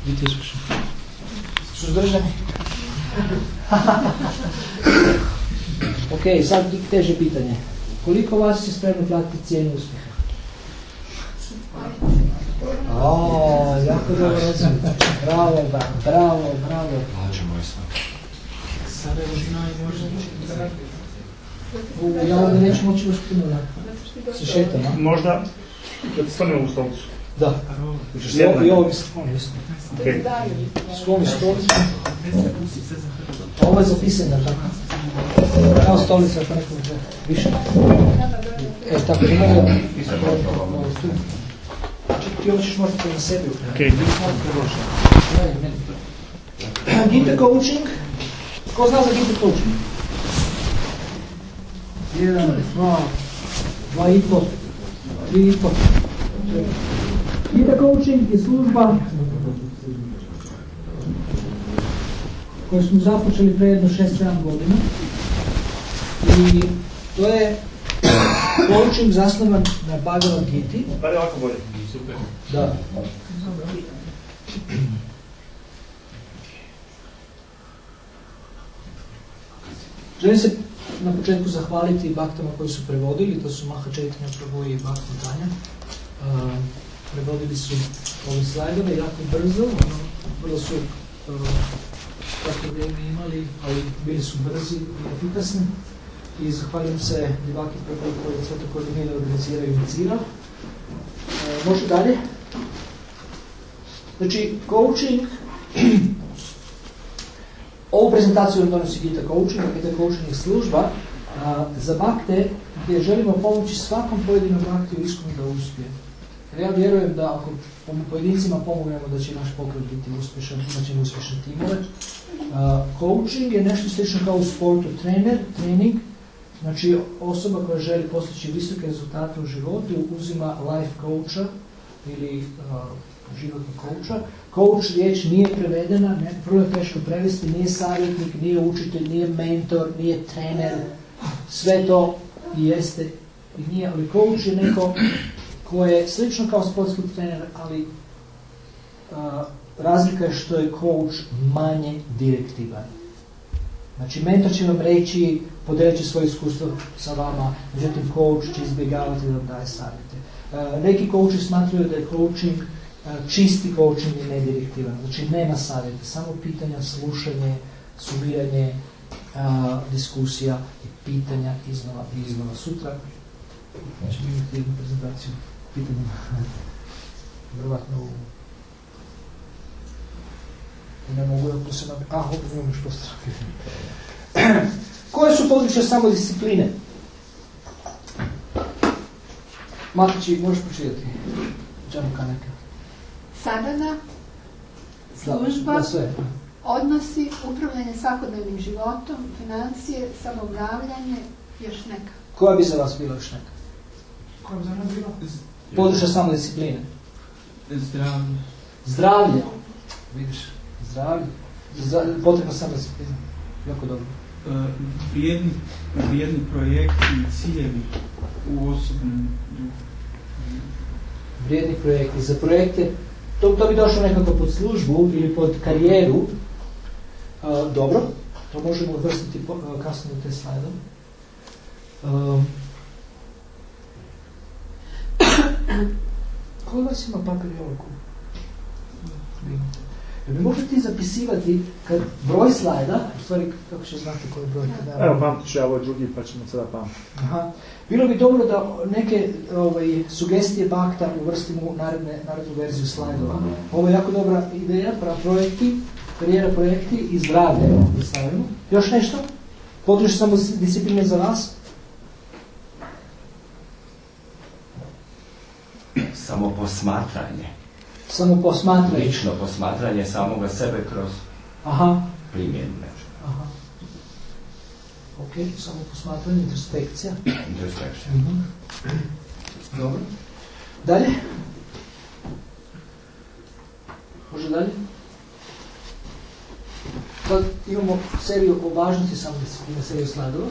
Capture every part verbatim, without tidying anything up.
biti uspješan. Suzdržani? Ok, sad teže pitanje. Koliko vas je spremno platiti cijenu uspjeha? O, jako dobro razumijete. Bravo, bravo, bravo. Plaćemo i sve. Sada je znaju možda U, ja ovdje neću moći baš puno da se šetam, a? Možda da ti stavimo u stolicu. Da. I ovo, i ovo mi se skloni isto. Okay. Skloni stolicu. Ovo je za pisanje, tako? Kao stolica, ako nekom da više. E, tako da mogu... Ti ovo ćeš morati na sebi. Ok. Gita coaching. Ko zna za Gita coaching? Jedan, dva, dva i pol, tri i pol. Gita coaching je služba koju smo započeli pre jedno šest sedam godina. I to je coaching zasnovan na Bhagavad Giti. Da li je ovako bolje? Super. Da. Želim se na početku zahvaliti baktama koji su prevodili, to su Maha Chaitanya Prabhu i Bhakti Tanja. Uh, prevodili su ove slajdove jako brzo, ono, vrlo su uh, kako vrijeme imali, ali bili su brzi i efikasni. I zahvaljujem se Divaki Prabhu koji sve to koordinira, organizira i inicira. Uh, može dalje? Znači, coaching, ovu prezentaciju nam donosi Gita Coaching, a Gita Coaching je služba a, za bakte gdje želimo pomoći svakom pojedinom bakte u iskonu da uspije. Jer ja vjerujem da ako pojedincima pomognemo da će naš pokret biti uspješan, imat ćemo uspješne timove. A, coaching je nešto slično kao u sportu, trener, trening, znači osoba koja želi postići visoke rezultate u životu uzima life coacha ili a, životnog coacha. Coach riječ nije prevedena, ne, vrlo je teško prevesti, nije savjetnik, nije učitelj, nije mentor, nije trener, sve to i jeste i nije, ali coach je neko ko je slično kao sportski trener, ali a, razlika je što je coach manje direktivan. Znači mentor će vam reći, podijelit će svoje iskustvo sa vama, međutim coach će izbjegavati da vam daje savjete. A, neki coachi smatraju da je coaching čisti coaching je nedirektivan, znači nema savjeta, samo pitanja, slušanje, sumiranje, a, diskusija i pitanja iznova i iznova. Sutra ćemo imati jednu prezentaciju pitanja, vjerovatno u... ne mogu da posebno... A, ovdje imam još postavljati. Koje su područja samodiscipline? Matići, možeš pročitati? Džamuka neka. Sadhana, služba, da, da odnosi, upravljanje svakodnevnim životom, financije, samoobnavljanje, još neka. Koja bi za vas bila još neka? Koja bi za nas bila? Područja samodiscipline. Zdravlje. Zdravlje. Vidiš, zdravlje. Zdravlje. Potrebna samodisciplina. Jako dobro. Uh, vrijedni, vrijedni projekti i ciljevi u osobnom duhu. Vrijedni projekti. Za projekte, to, to bi došlo nekako pod službu ili pod karijeru. Uh, dobro, to možemo uvrstiti po, uh, kasnije u te slajdom. Um, Koji vas ima papir i ovako? Jer bi možete ti zapisivati kad broj slajda, u stvari kako će znati koji broj kada... Evo, pamtit ću ja ovo drugi pa ćemo sada pamtiti. Aha. Bilo bi dobro da neke ovaj, sugestije bakta uvrstimo u naredne, narednu verziju slajdova. Ovo je jako dobra ideja, pra projekti, karijera projekti i zdravlje. Još nešto? Područje samo discipline za vas? Samo posmatranje. Samo posmatranje. Lično posmatranje samoga sebe kroz Aha. primjenu nečega. Aha. Ok, samo posmatranje, introspekcija. Introspekcija. Mhm. Dobro. Dalje? Može dalje? Sad imamo seriju o važnosti samodiscipline, seriju slajdova.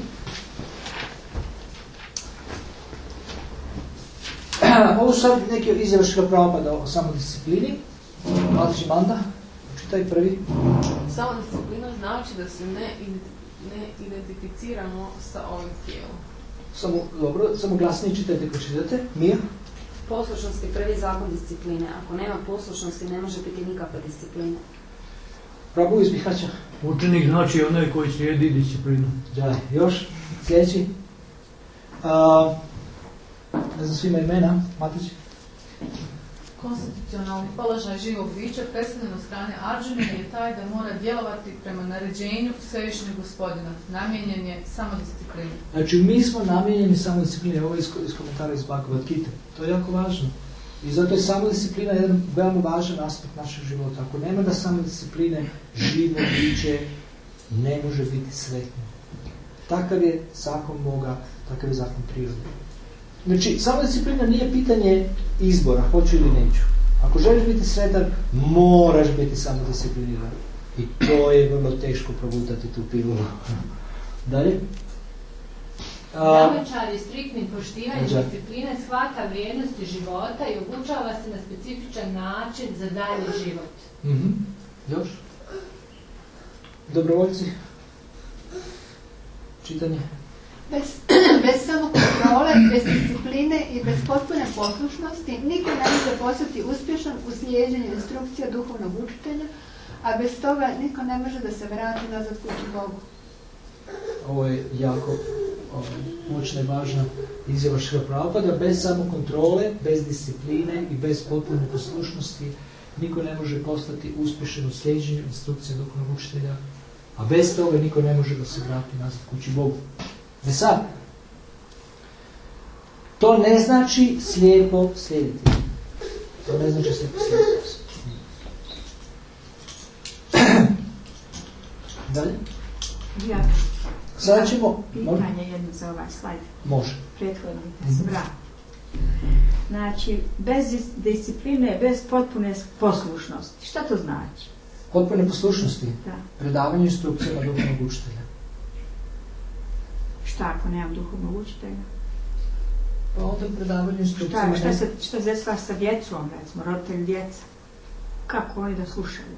Ovo su sad neke izjave Šrila Prabhupada o samodisciplini. Mlađi Manda. taj prvi? Samodisciplina znači da se ne, ne identificiramo sa ovim tijelom. Samo, dobro, samo glasnije čitajte ko čitate. Mija? Poslušnost je prvi zakon discipline. Ako nema poslušnosti, ne može biti nikakva disciplina. Prabu iz Bihaća. Učenik znači onaj koji slijedi disciplinu. Da, još? Sljedeći? A, ne znam svima imena. Matić? Konstitucionalni položaj živog bića predstavljen od strane Arđune je taj da mora djelovati prema naređenju svevišnjeg gospodina. Namijenjen je samodisciplini. Znači, mi smo namijenjeni samodisciplini. Ovo je iz, iz komentara iz Bhagavad Gita. To je jako važno. I zato je samodisciplina jedan veoma važan aspekt našeg života. Ako nema da samodiscipline, živo biće ne može biti sretno. Takav je zakon Boga, takav je zakon prirode. Znači, samodisciplina nije pitanje izbora, hoću ili neću. Ako želiš biti sretan, moraš biti samodiscipliniran. I to je vrlo teško progutati tu pilulu. Dalje? Brahmačari striktnim poštivanjem discipline shvata vrijednosti života i obučava se na specifičan način za dalji život. Mm-hmm. Još? Dobrovoljci? Čitanje? Bez, bez samokontrole, bez discipline i bez potpune poslušnosti niko ne može postati uspješan u slijeđenju instrukcija duhovnog učitelja, a bez toga niko ne može da se vrati nazad kući Bogu. Ovo je jako moćna i važna izjava Šrila Prabhupada. Bez samokontrole, bez discipline i bez potpune poslušnosti niko ne može postati uspješan u slijeđenju instrukcija duhovnog učitelja, a bez toga niko ne može da se vrati nazad kući Bogu. E sad, to ne znači slijepo slijediti. To ne znači slijepo slijediti. Dalje? Ja. Sada ćemo... Pitanje jedno za ovaj slajd. Može. Prethodno da se vrati. Znači, bez discipline, bez potpune poslušnosti. Šta to znači? Potpune poslušnosti? Da. Predavanje instrukcijama duhovnog učitelja. Šta ako nemam duhovnog učitelja? Pa onda predavanje instrukcijama... Šta, šta se šta desila sa djecom, recimo, roditelj djeca? Kako oni da slušaju?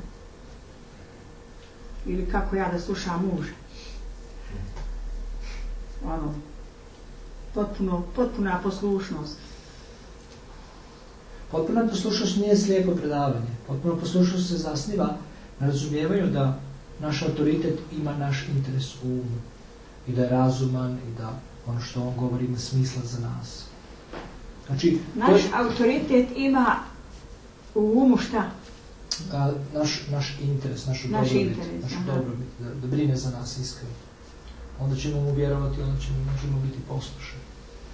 Ili kako ja da slušam muža? Ono, potpuno, potpuna poslušnost. Potpuna poslušnost nije slijepo predavanje. Potpuna poslušnost se zasniva na razumijevanju da naš autoritet ima naš interes u umu. I da je razuman i da ono što on govori ima smisla za nas. Znači, naš je, autoritet ima u umu šta? A, naš, naš interes, našu naš dobrobit, interes, našu aha. dobrobit da, da brine za nas iskreno. Onda ćemo mu vjerovati, onda ćemo, možemo biti poslušani.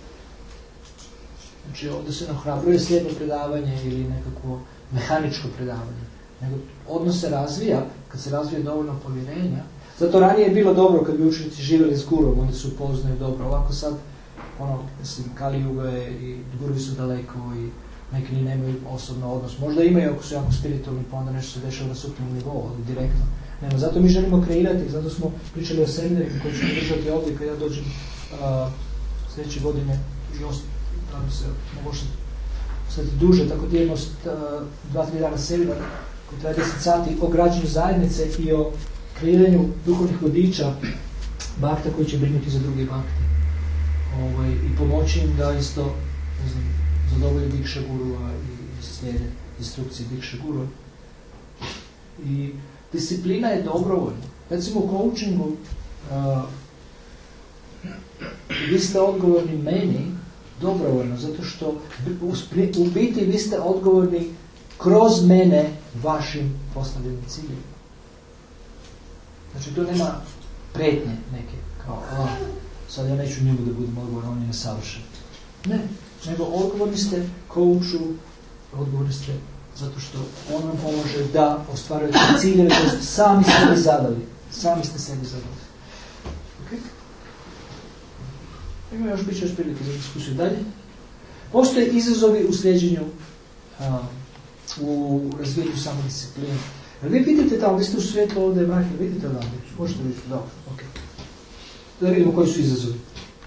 Znači, ovdje se nahrabruje slijepo predavanje ili nekakvo mehaničko predavanje. Nego odnos se razvija, kad se razvije dovoljno povjerenja. Zato ranije je bilo dobro kad bi učenici živjeli s gurom, oni su upoznaju dobro. Ovako sad, ono, mislim, Kali Juga je i gurovi su daleko i neki ni nemaju osobno odnos. Možda imaju ako su jako spiritualni, pa onda nešto se dešava na supnom nivou, ali direktno. Nema. Zato mi želimo kreirati, zato smo pričali o seminarima koji ćemo držati ovdje kad ja dođem uh, sljedeće godine i nadam se mogu ostati duže, tako da imamo uh, dva, tri dana seminar koji traje deset sati o građenju zajednice i o kreiranju duhovnih vodiča bakta koji će brinuti za druge bakte. Ovaj, i pomoći im da isto, ne znam, zadovolje Dikša Gurua i slijede instrukcije Dikša Gurua. I disciplina je dobrovoljna. Recimo u coachingu uh, vi ste odgovorni meni dobrovoljno, zato što u biti vi ste odgovorni kroz mene vašim postavljenim ciljima. Znači tu nema pretnje neke, kao a, sad ja neću njegu da budem odgovoran, on je nesavršen. Ne, nego odgovorni ste coachu, odgovorni ste zato što on vam pomože da ostvarujete ciljeve koje ste sami sebi zadali. Sami ste sebi zadali. Okay? Ima još bit će još prilike za diskusiju dalje. Postoje izazovi u sljeđenju, a, u razvijenju samodiscipline. Jel vi vidite tamo, vi ste u svijetlu ovdje vrahili, vidite odavde? Možete vidjeti, dobro, ok. Da vidimo koji su izazovi.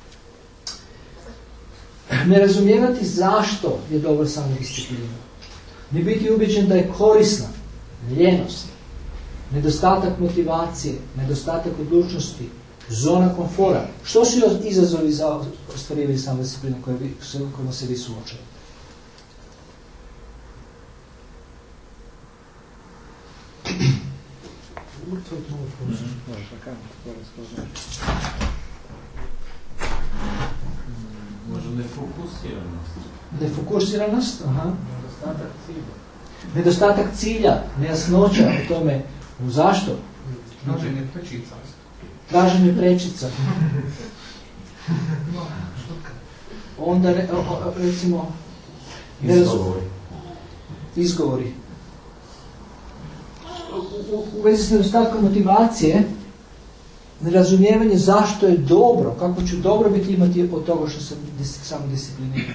Ne razumijevati zašto je dobra samodisciplina. Ne biti ubeđen da je korisna, ljenost. nedostatak motivacije, nedostatak odlučnosti, zona komfora. Što su izazovi za ostvarivanje samodiscipline kojima se vi suočavate? Možda nefokusiranost. Nefokusiranost, aha. Nedostatak cilja. Nedostatak cilja, nejasnoća o tome. Zašto? Traženje prečica. Traženje prečica. Onda re, o, recimo izgovori. Izgovori. U, u, u vezi s nedostatkom motivacije, nerazumijevanje zašto je dobro, kako ću dobro biti imati od toga što sam samo discipliniran.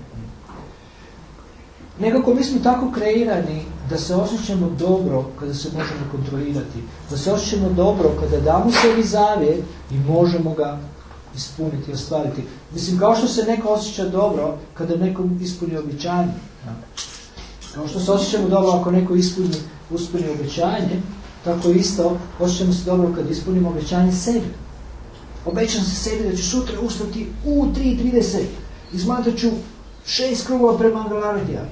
Nekako mi smo tako kreirani da se osjećamo dobro kada se možemo kontrolirati, da se osjećamo dobro kada damo sebi zavjet i možemo ga ispuniti i ostvariti. Mislim, kao što se neko osjeća dobro kada nekom ispuni obećanje. Kao što se osjećamo dobro ako neko ispuni, ispuni obećanje, tako isto osjećamo se dobro kad ispunimo obećanje sebi. Obećam se sebi da ću sutra ustati u tri trideset, izmatrat ću šest krugova prema Angelaridija.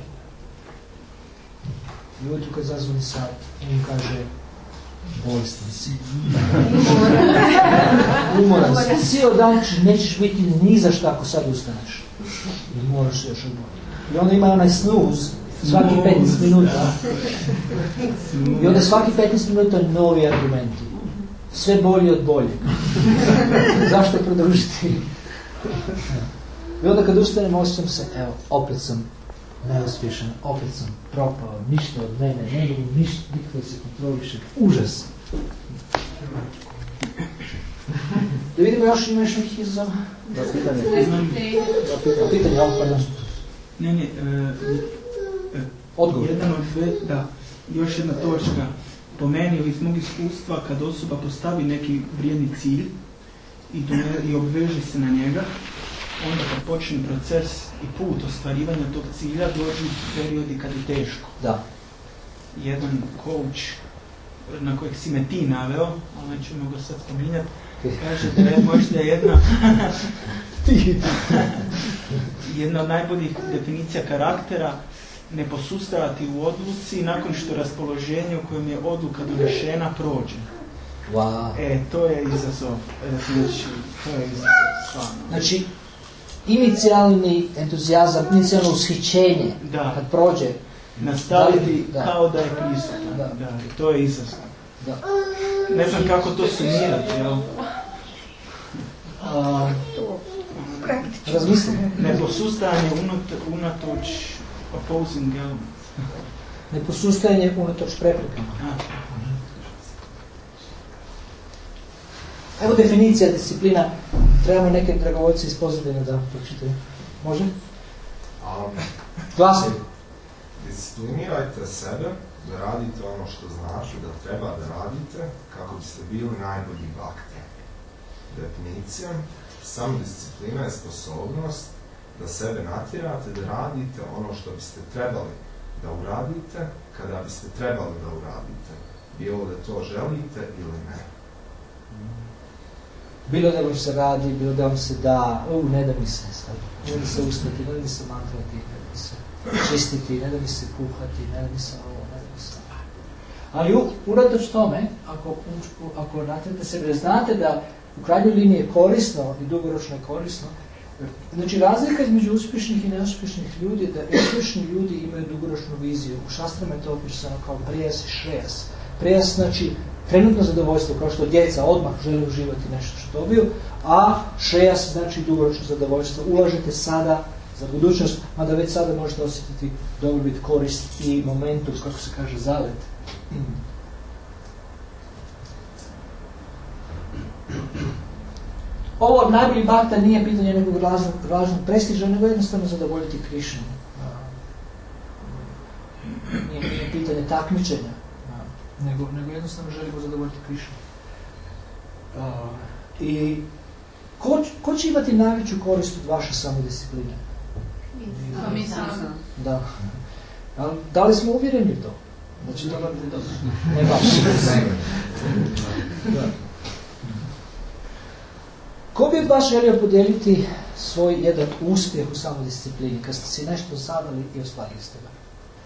I ujutru kad zazvoni sat, on kaže, bolestan si. Umoran si. Cijel dan nećeš biti ni za šta ako sad ustaneš. I moraš još odmoriti. I onda ima onaj snooze, svaki petnaest minuta. I onda svaki petnaest minuta novi argumenti. Sve bolje od bolje. Zašto produžiti? I onda kad ustanem, osjećam se, evo, opet sam neuspješan, opet sam propao, ništa od mene, ne mogu ništa, nikada se kontroliše. Užas. Da vidimo još ima još nekih izazova. Da, pitanje. Da, pitanje, ovo, pardon. Ne, ne, e, odgovor. Jedan od, da, još jedna točka. Po meni, ili iz mog iskustva, kad osoba postavi neki vrijedni cilj i, i obveže se na njega, onda kad počne proces i put ostvarivanja tog cilja, dođu periodi kad je teško. Da. Jedan coach na kojeg si me ti naveo, ali nećemo ga sad spominjati, kaže da je možda jedna jedna od najboljih definicija karaktera ne posustajati u odluci nakon što raspoloženje u kojem je odluka donešena prođe. Wow. E, to je izazov. E, znači, to je izazov, stvarno. Znači, inicijalni entuzijazam, inicijalno ushićenje, da. Kad prođe, nastaviti da. Kao da je prisutan. Da. Da. To je izazov. Da. Ne znam kako to sumirati, jel? Uh, Razmislim. Neposustajanje unatoč opposing, jel? Neposustajanje unatoč preprekama. Evo definicija disciplina. Trebamo neke dragovoljce iz pozadine da pročitaju. Može? Glasno. Disciplinirajte sebe da radite ono što znači da treba da radite kako biste bili najbolji bakter. Definicija. Samodisciplina je sposobnost da sebe natjerate da radite ono što biste trebali da uradite kada biste trebali da uradite. Bilo da to želite ili ne. Bilo da vam se radi, bilo da vam se da, u, ne da mi se sad, ne da mi se ustati, ne da mi se mantrati, ne da mi se čistiti, ne da mi se kuhati, ne da mi se ovo, ne da mi se ovo. Ali u, uratoč tome, ako, ako natrete sebe, znate da u krajnjoj liniji je korisno i dugoročno je korisno. Znači, razlika između uspješnih i neuspješnih ljudi je da uspješni ljudi imaju dugoročnu viziju. U šastrama je to opisano kao prejas i šrejas. Prejas znači trenutno zadovoljstvo, kao što djeca odmah žele uživati nešto što dobiju, a šrejas znači dugoročno zadovoljstvo. Ulažete sada za budućnost, mada već sada možete osjetiti dobrobit, korist i momentum, kako se kaže, zalet. Ovo od najboljih bakta nije pitanje nekog važnog prestiža, nego jednostavno zadovoljiti Krišnu. Nije, nije pitanje takmičenja, nego, nego jednostavno želimo zadovoljiti Krišnu. I ko, ko će imati najveću korist od vaše samodiscipline? Mi sami. Da. Da li smo uvjereni u to? Znači, dobar ili dobar? Ne baš. Ko bi od vas želio podijeliti svoj jedan uspjeh u samodisciplini, kad ste si nešto zadali i ostvarili ste ga?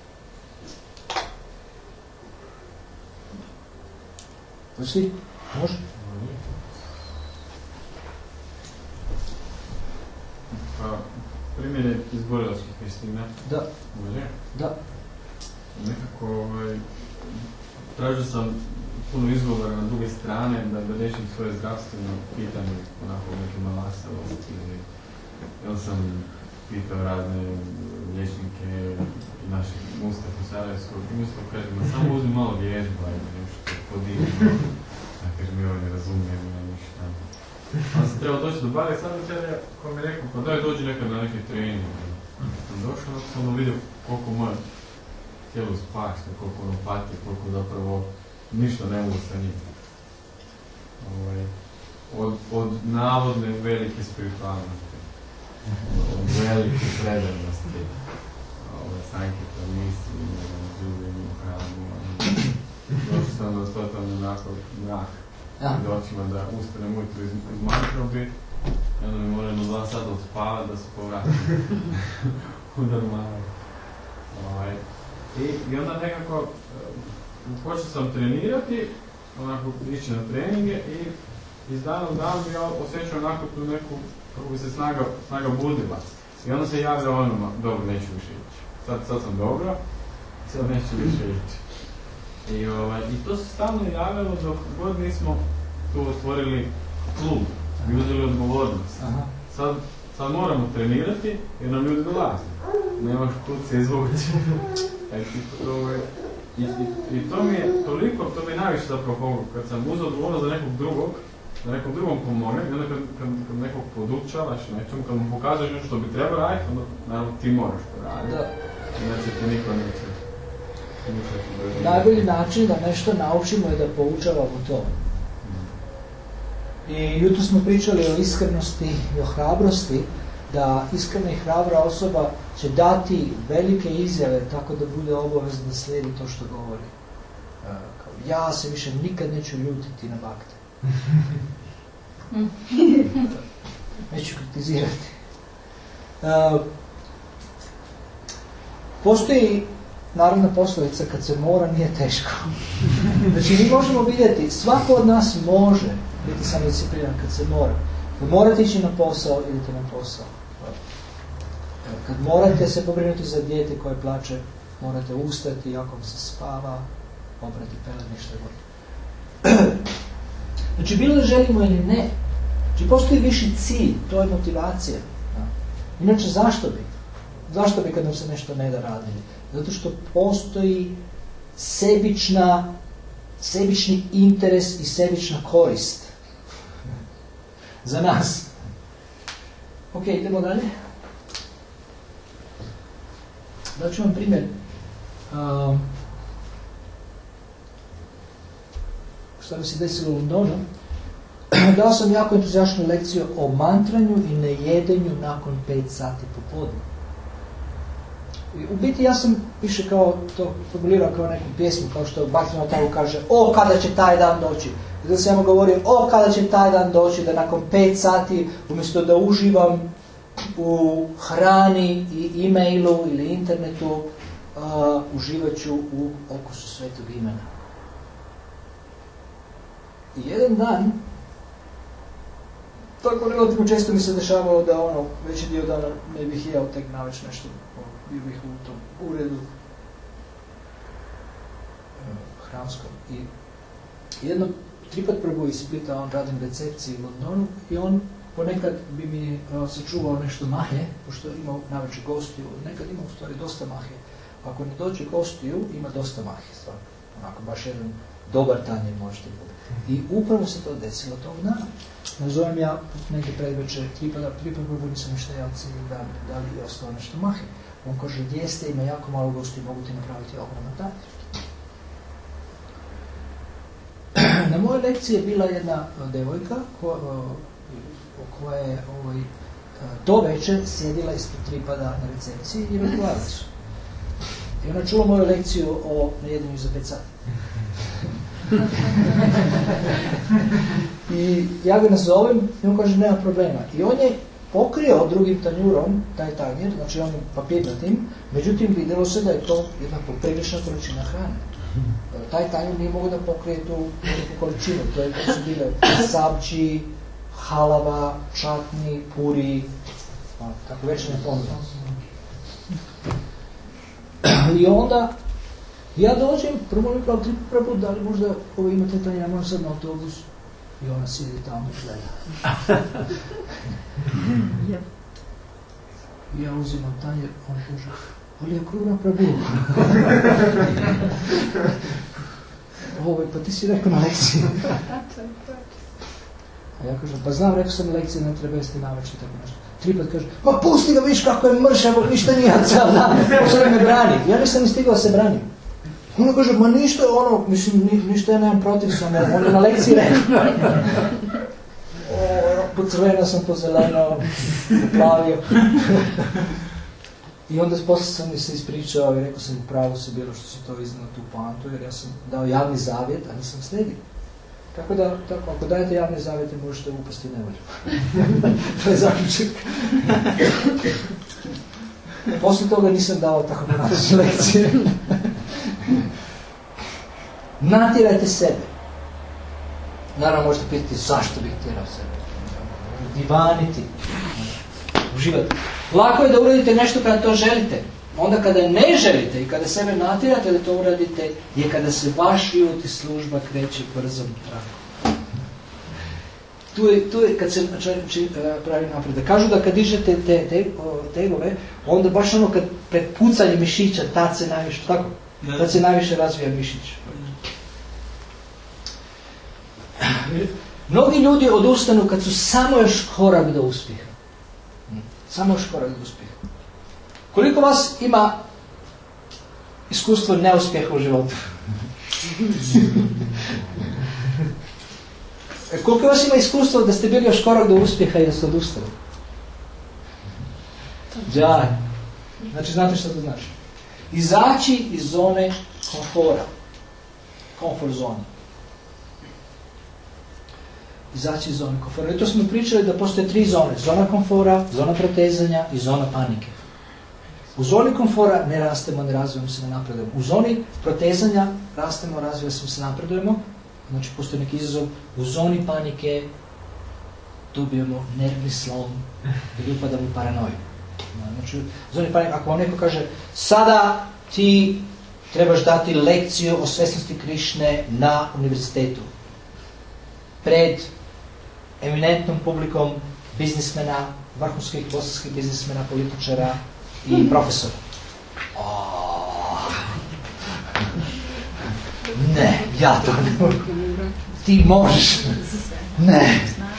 Svi? Može? Pa, primjer je iz borilačkih vještina. Da. Može? Da. Nekako, ovaj, tražio sam puno izgovora na druge strane da, da rešim svoje zdravstveno pitanje, onako neke malasavosti. Ja sam pitao razne liječnike i naših Mustafa Sarajevskog i Mustafa kaže, ma samo uzmi malo vježba i nešto podigno. Ja kažem, joj, ne razumijem, ja ništa. Ali sam trebao doći do bare, sad večera ko mi je rekao, pa daj dođi nekad na neki trening. Sam došao, sam ono vidio koliko moje tijelo spašta, koliko ono pati, koliko zapravo ništa ne mogu sa njim. Ovaj, od, od navodne velike spiritualnosti, od velike predanosti, ovaj, sankita, misli, življenju, hranu. Došao sam do totalno onako mrak pred očima da ustanem ujutro iz, iz mantrobi i onda mi moram na dva sata odspavati da se povratim u normalu. Ovaj, I, I onda nekako uh, počeo sam trenirati, onako ići na treninge i iz dana u dan ja osjećam onako tu neku, kako bi se snaga, snaga budila. I onda se javlja onoma, dobro, neću više ići. Sad, sad sam dobro, sad neću više ići. I, ovaj, I to se stalno javljalo dok god nismo tu otvorili klub i uzeli odgovornost. Sad, sad moramo trenirati jer nam ljudi dolaze. Nemaš kud se izvući. I, i, I to mi je toliko, to mi je najviše zapravo pomoglo. Kad sam uzeo odgovornost za nekog drugog, da nekom drugom pomognem, i onda kad, kad, kad nekog podučavaš nečemu, kad mu pokazuješ nešto što bi trebao raditi, onda naravno ti moraš to raditi. Inače ti niko neće. Najbolji način da nešto naučimo je da poučavamo to. I jutro smo pričali o iskrenosti i o hrabrosti, da iskrena i hrabra osoba će dati velike izjave tako da bude obavezno da slijedi to što govori. Ja se više nikad neću ljutiti na bakte. Neću kritizirati. Postoji narodna poslovica, kad se mora nije teško. Znači mi možemo vidjeti, svako od nas može biti samodiscipliniran kad se mora. Kad morate ići na posao, idete na posao. Kad morate se pobrinuti za dijete koje plače, morate ustati, ako vam se spava, obrati pelene, ništa god. Znači bilo da želimo ili ne, znači postoji viši cilj, to je motivacija. Inače zašto bi? Zašto bi kad nam se nešto ne da radili? Zato što postoji sebična, sebični interes i sebična korist za nas. Ok, idemo dalje. Daću vam primjer. Uh, što bi se desilo u Londonu. Dao sam jako entuzijačnu lekciju o mantranju i nejedenju nakon pet sati popodne. U biti ja sam više kao to formulirao kao neku pjesmu, kao što Bhaktivinoda Thakur kaže, o kada će taj dan doći. I da sam ja govorio, o kada će taj dan doći, da nakon pet sati, umjesto da uživam u hrani i e-mailu ili internetu, uh, uživat ću u okusu svetog imena. I jedan dan, tako relativno često mi se dešavalo da ono, veći dio dana ne bih jeo, tek naveć nešto, bio bih u tom uredu hramskom. I jedno, tripat Prabhu iz Splita, on radim recepciji u Londonu i on ponekad bi mi uh, sačuvao nešto mahe, pošto imao navečer gostiju, nekad ima u stvari dosta mahe. Ako ne dođe gostiju, ima dosta mahe, stvarno. Onako, baš jedan dobar tanjer možete biti. I upravo se to desilo tog dana. Nazovem ja neke predveče, tripada, tripada Prabhu nisam ništa jeo cijeli dan, da li je ostalo nešto mahe. On kaže, jeste, ima jako malo gostiju, mogu ti napraviti ogroman tanjer. Na mojoj lekciji je bila jedna devojka ko, koja je ovaj, to večer sjedila ispred tripada na recepciji i razgovarali su. I ona čula moju lekciju o nejedanju za pet sati. I ja ga nazovem i on kaže nema problema. I on je pokrio drugim tanjurom taj tanjir, znači on je papirnatim, međutim vidjelo se da je to jedna poprilična količina hrane. Taj tanjir nije mogo da pokrije tu veliku količinu, to je to su bile sabči, halava, čatni, puri, tako već ne ponuda. I onda ja dođem, prvo mi kao tri preput, da li možda ovo imate tanjir, ja moram sad na autobus. I ona sidi tamo i gleda. I ja uzimam tanjer, on kaže, ali je kruna prebu. Ovo, pa ti si rekao na lekciji. A ja kažem, pa znam, rekao sam na lekciji, ne treba jesti navečer, tako nešto. Tri put kaže, ma pusti ga, viš kako je mršav, ništa nije cijel dan, pošto me brani. Ja nisam ni stigao se branim. Ono kaže, ma ništa je ono, mislim, ni, ništa ja nemam protiv samo, on je na lekciji rekao. Po crveno sam, po zeleno, poplavio. I onda posle sam mi se ispričao i rekao sam, upravo se bilo što si to iznao tu poantu, jer ja sam dao javni zavjet, a nisam sledio. Tako da, tako, ako dajete javne zavjete, možete upasti u nevolju. To je zaključak. Posle toga nisam dao tako način lekcije. Natjerajte sebe. Naravno možete pitati zašto bih tjerao sebe. Divaniti. Uživati. Lako je da uradite nešto kada to želite. Onda kada ne želite i kada sebe natjerate da to uradite, je kada se vaš život i služba kreće brzom trakom. Tu je, tu je kad se či, pravi napredak. Kažu da kad dižete te, te tegove, onda baš ono kad pred pucanjem mišića, tad se najviše, tako, tad se najviše razvija mišić. Mnogi ljudi odustanu kad su samo još korak do uspjeha. Samo još korak do uspjeha. Koliko vas ima iskustvo neuspjeha u životu? Koliko vas ima iskustvo da ste bili još korak do uspjeha i da ste odustali? Džaj. Znači, znate što to znači? Izaći iz zone komfora. Komfort zone. Izaći iz zone komfora. I to smo pričali da postoje tri zone. Zona komfora, zona protezanja i zona panike. U zoni komfora ne rastemo, ne razvijamo se, ne napredujemo. U zoni protezanja rastemo, razvijamo se, napredujemo. Znači, postoji neki izazov. U zoni panike dobijemo nervni slom i upadamo u paranoju. Znači, u zoni panike, ako vam neko kaže sada ti trebaš dati lekciju o svjesnosti Krišne na univerzitetu. Pred eminentnom publikom biznismena, vrhunskih bosanskih biznismena, političara i profesora. Oh. Ne, ja to ne mogu. Ti možeš. Ne.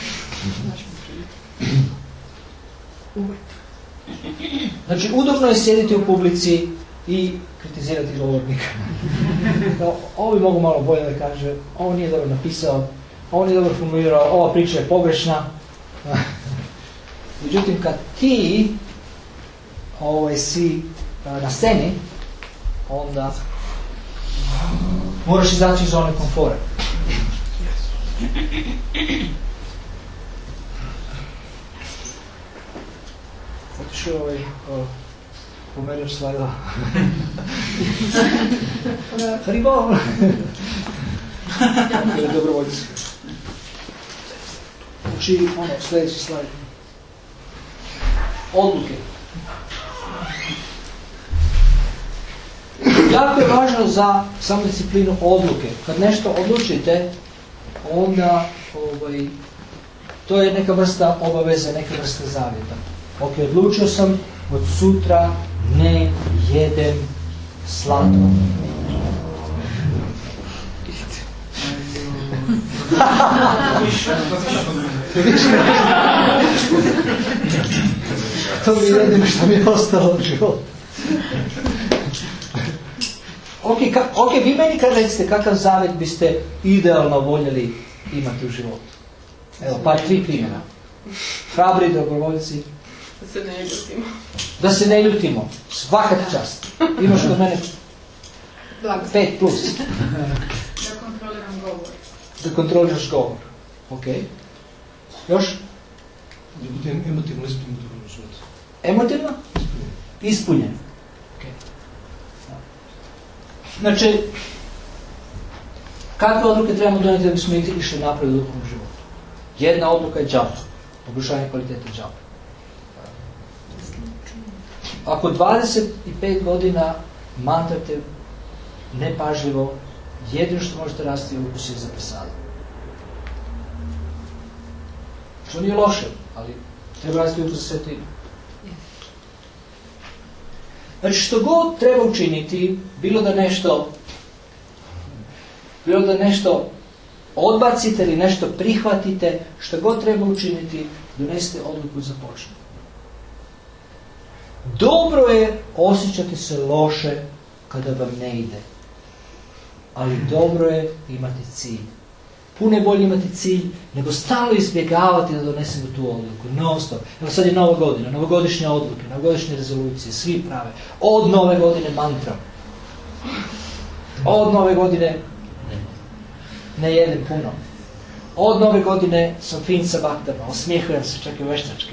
Znači, udobno je sjediti u publici i kritizirati govornika. Ovi mogu malo bolje da kaže, ovo nije dobro napisao, ovo nije dobro formulirao, ova priča je pogrešna. Međutim, kad ti ovaj, si na sceni, onda moraš izaći iz zone komfora. Otišao ovaj pomerač slajda. Haribol! Ili dobrovoljci. Znači, ono, sljedeći slajd. Odluke. Jako je važno za samodisciplinu odluke. Kad nešto odlučite, onda ovaj, to je neka vrsta obaveze, neka vrsta zavjeta. Ok, odlučio sam, od sutra ne jedem slatko. To mi jedino što mi je ostalo od života. Ok, ka, ok, vi meni kad recite kakav zavjet biste idealno voljeli imati u životu. Evo, par tri primjera. Hrabri dobrovoljci. Da se ne ljutimo. Da se ne ljutimo. Svaka ti čast. Imaš kod mene pet plus. Da kontroliram govor. Da kontroliraš govor. Ok. Još? Da budem emotivno ispunjen u životu. Emotivno? Ispunjen. Okay. Znači, kakve odluke trebamo donijeti da bismo išli napred u duhovnom životu? Jedna odluka je džaba. Poboljšanje kvalitete džaba. Ako dvadeset pet godina mantrate nepažljivo, jedino što možete rasti je ukus za presadu. Što nije loše, ali treba rasti ukus za svetinu. Znači što god treba učiniti, bilo da nešto bilo da nešto odbacite ili nešto prihvatite, što god treba učiniti, donesite odluku i započnite. Dobro je osjećati se loše kada vam ne ide, ali dobro je imati cilj. Puno je bolje imati cilj nego stalno izbjegavati da donesemo tu odluku. Non stop. Evo sad je nova godina, novogodišnje odluke, novogodišnje rezolucije, svi prave. Od nove godine mantra. Od nove godine ne jedem puno. Od nove godine sam fin sa baktama, osmijehujem se čak i veštački.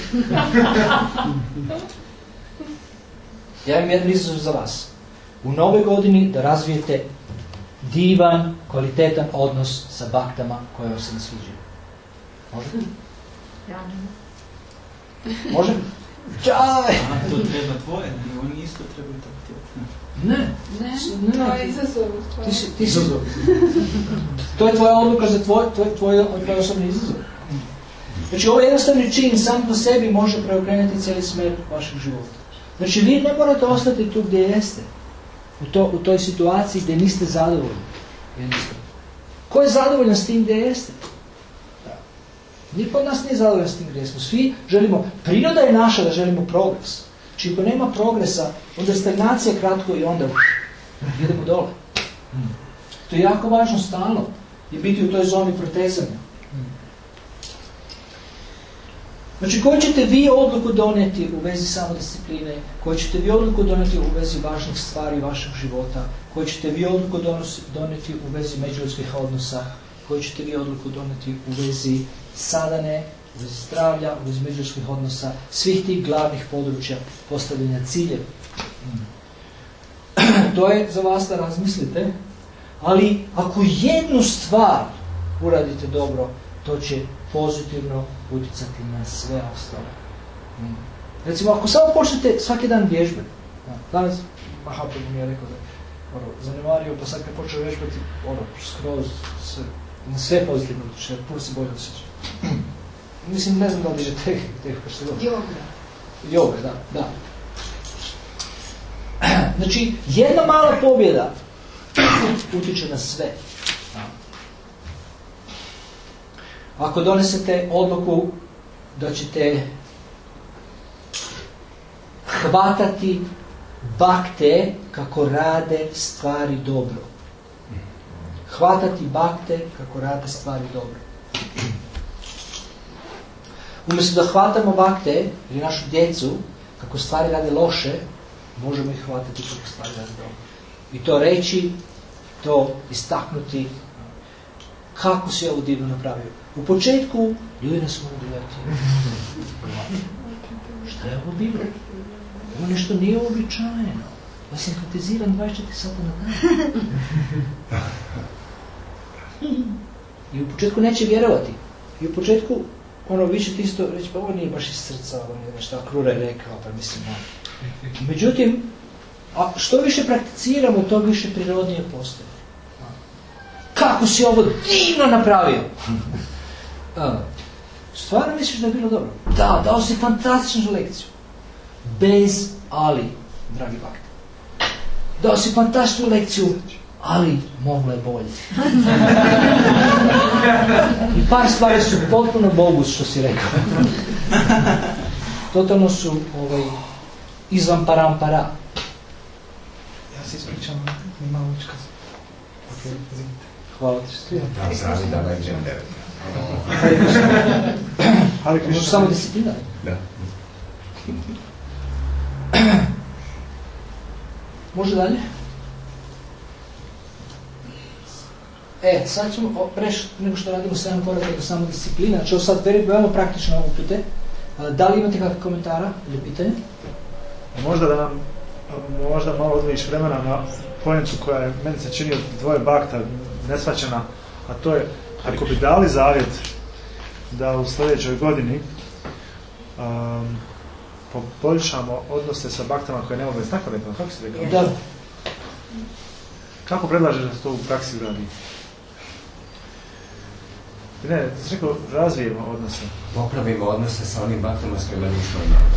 Ja imam jedan izazov za vas. U nove godini da razvijete divan, kvalitetan odnos sa baktama koje vam se ne sviđaju. Može? Ja ne. Može? Čaj! A to treba tvoje, ne? Oni isto trebaju tako ti. Ne. Ne, ne. to je izazov. Ti si, ti si, to je tvoja odluka za tvoj, tvoj, tvoj, tvoj osobni izazov. Znači ovo jednostavni čin sam po sebi može preokrenuti cijeli smer vašeg života. Znači vi ne morate ostati tu gdje jeste. U, to, u toj situaciji gdje niste zadovoljni. Jednostavno. Ko je zadovoljan s tim gdje jeste? Da. Niko od nas nije zadovoljan s tim gdje smo. Svi želimo, priroda je naša da želimo progres. Znači ako nema progresa, onda je stagnacija kratko i onda idemo dole. To je jako važno stalno. I biti u toj zoni protezanja. Znači, koju ćete vi odluku donijeti u vezi samodiscipline, koju ćete vi odluku donijeti u vezi važnih stvari vašeg života, koju ćete vi odluku donijeti u vezi međuljudskih odnosa, koju ćete vi odluku donijeti u vezi sadane, u vezi zdravlja, u vezi međuljudskih odnosa, svih tih glavnih područja postavljanja ciljeva. To je za vas da razmislite, ali ako jednu stvar uradite dobro, to će pozitivno utjecati na sve ostale. Mm. Recimo, ako samo počnete svaki dan vježbe, danas Mahaprabhu mi je rekao da ono, zanemario, pa sad kad počeo vježbati, ono, skroz se, na sve pozitivno utječe, puno se bolje osjeća. Mislim, ne znam da li diže teh, teh, kao što dobro. Yoga. Yoga, da, da. Znači, jedna mala pobjeda utječe na sve. Ako donesete odluku da ćete hvatati bakte kako rade stvari dobro. Hvatati bakte kako rade stvari dobro. Umjesto da hvatamo bakte ili našu djecu kako stvari rade loše, možemo ih hvatati kako stvari rade dobro. I to reći, to istaknuti, kako si ovo divno napravio. U početku ljudi nas mogu gledati. Šta je ovo bilo? Ovo nešto nije uobičajeno. Ja sam kritiziran dvadeset četiri sata na dan. I u početku neće vjerovati. I u početku ono više ti isto reći, pa ovo nije baš iz srca, ovo nije nešto, Krura je rekao, pa mislim ono. Međutim, a što više prakticiramo, to više prirodnije postoje. Kako si ovo divno napravio? Stvarno misliš da je bilo dobro? Da, dao si fantastičnu lekciju. Bez ali, dragi bakte. Dao si fantastičnu lekciju, ali moglo je bolje. I par stvari su potpuno bogus, što si rekao. Totalno su ovaj, izvan parampara. Ja se ispričam, mi malo učka. Okay. Hvala ti što. Da, sami da ne gender. Ali možeš samo disciplina. Da. Može dalje? E, sad ćemo preći, nego što radimo sedam koraka do samodisciplina, znači ovo sad veoma praktično upute. Da li imate kakve komentara ili pitanje? Možda da nam, možda malo odvojiš vremena na pojencu koja je, meni se čini od dvoje bakta nesvaćena, a to je, ako bi dali zavjet da u sljedećoj godini um, poboljšamo odnose sa baktama koje ne mogu bez tako rekao, kako se rekao? Da. Kako predlažeš da se to u praksi uradi? Ne, ti si rekao, razvijemo odnose. Popravimo odnose sa onim baktama s kojima nismo imali.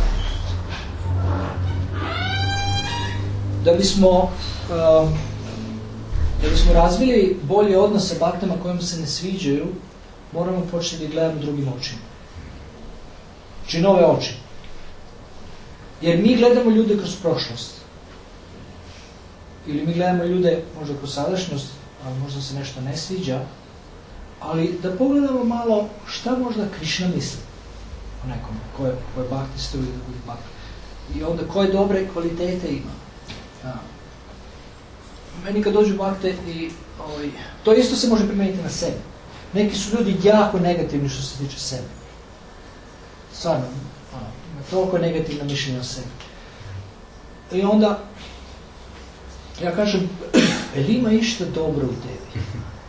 Da bismo, um, da bismo razvili bolje odnose sa baktama kojima se ne sviđaju, moramo početi da gledamo drugim očima. Znači nove oči. Jer mi gledamo ljude kroz prošlost. Ili mi gledamo ljude možda kroz sadašnjost, ali možda se nešto ne sviđa, ali da pogledamo malo šta možda Krišna misli o nekome, koje, koje bakti struji da bude bakti. I onda koje dobre kvalitete ima. Ja. Meni kad dođu bakte i ovaj, to isto se može primijeniti na sebe. Neki su ljudi jako negativni što se tiče sebe. Stvarno, ono, ima toliko negativno mišljenje o sebi. I onda ja kažem, jel ima išta dobro u tebi?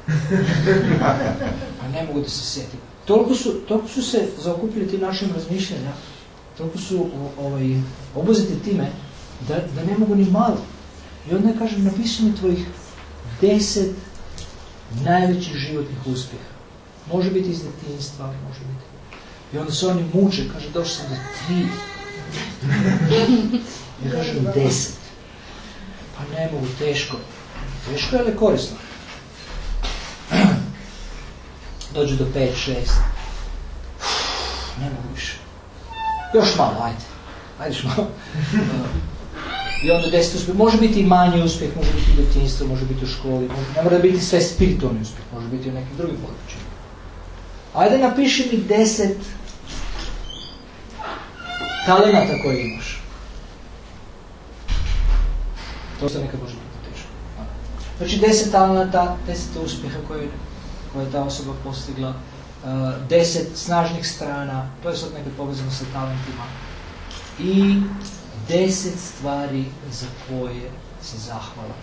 A ne mogu da se sjetim. Toliko su, toliko su se zaokupili tim našim razmišljanja, toliko su ovaj, obuzeti time, da, da ne mogu ni malo. I onda ja kažem, napiši mi tvojih deset najvećih životnih uspjeha. Može biti iz djetinjstva, može biti. I onda se oni muče, kaže, došao sam do tri. Ja kažem, deset. Pa ne mogu, teško. Teško je, ali korisno. Dođu do pet, šest. Ne mogu više. Još malo, ajde. Ajde još malo. I onda deset uspjeh. Može biti i manji uspjeh, može biti u djetinjstvu, može biti u školi. Ne mora biti sve spiritualni uspjeh, može biti u nekim drugim područjima. Ajde napiši mi deset talenata koje imaš. To se nekad može biti teško. Znači deset talenata, deset uspjeha koje, koje je ta osoba postigla, uh, deset snažnih strana, to je sad nekad povezano sa talentima, i deset stvari za koje se zahvala.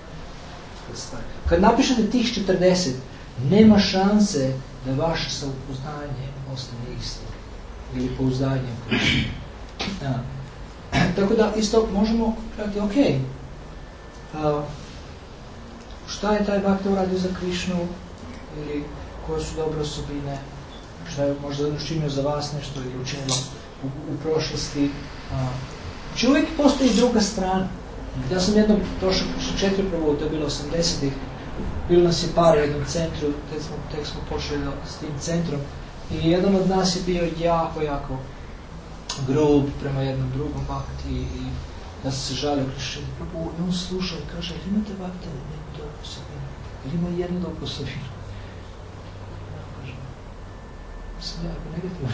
Kad napišete tih četrdeset, nema šanse da vaše samopouzdanje ostane isto. Ili pouzdanje. Ja. Tako da isto možemo gledati, ok, uh, šta je taj bakta uradio za Krišnu, ili koje su dobre osobine, šta je možda učinio za vas nešto ili učinilo u, u prošlosti. Uh, znači uvijek postoji druga strana. Ja sam jednom prošao četiri prvo, to je bilo osamdesetih, bilo nas je par u jednom centru, tek smo, tek smo počeli s tim centrom, i jedan od nas je bio jako, jako grub prema jednom drugom bakti, i ja sam se žalio, kaže, i on slušao i kaže, ili imate bakte, ili ima dobro osobinu, ili ima jednu dobro osobinu. Ja kažem, sam jako negativan.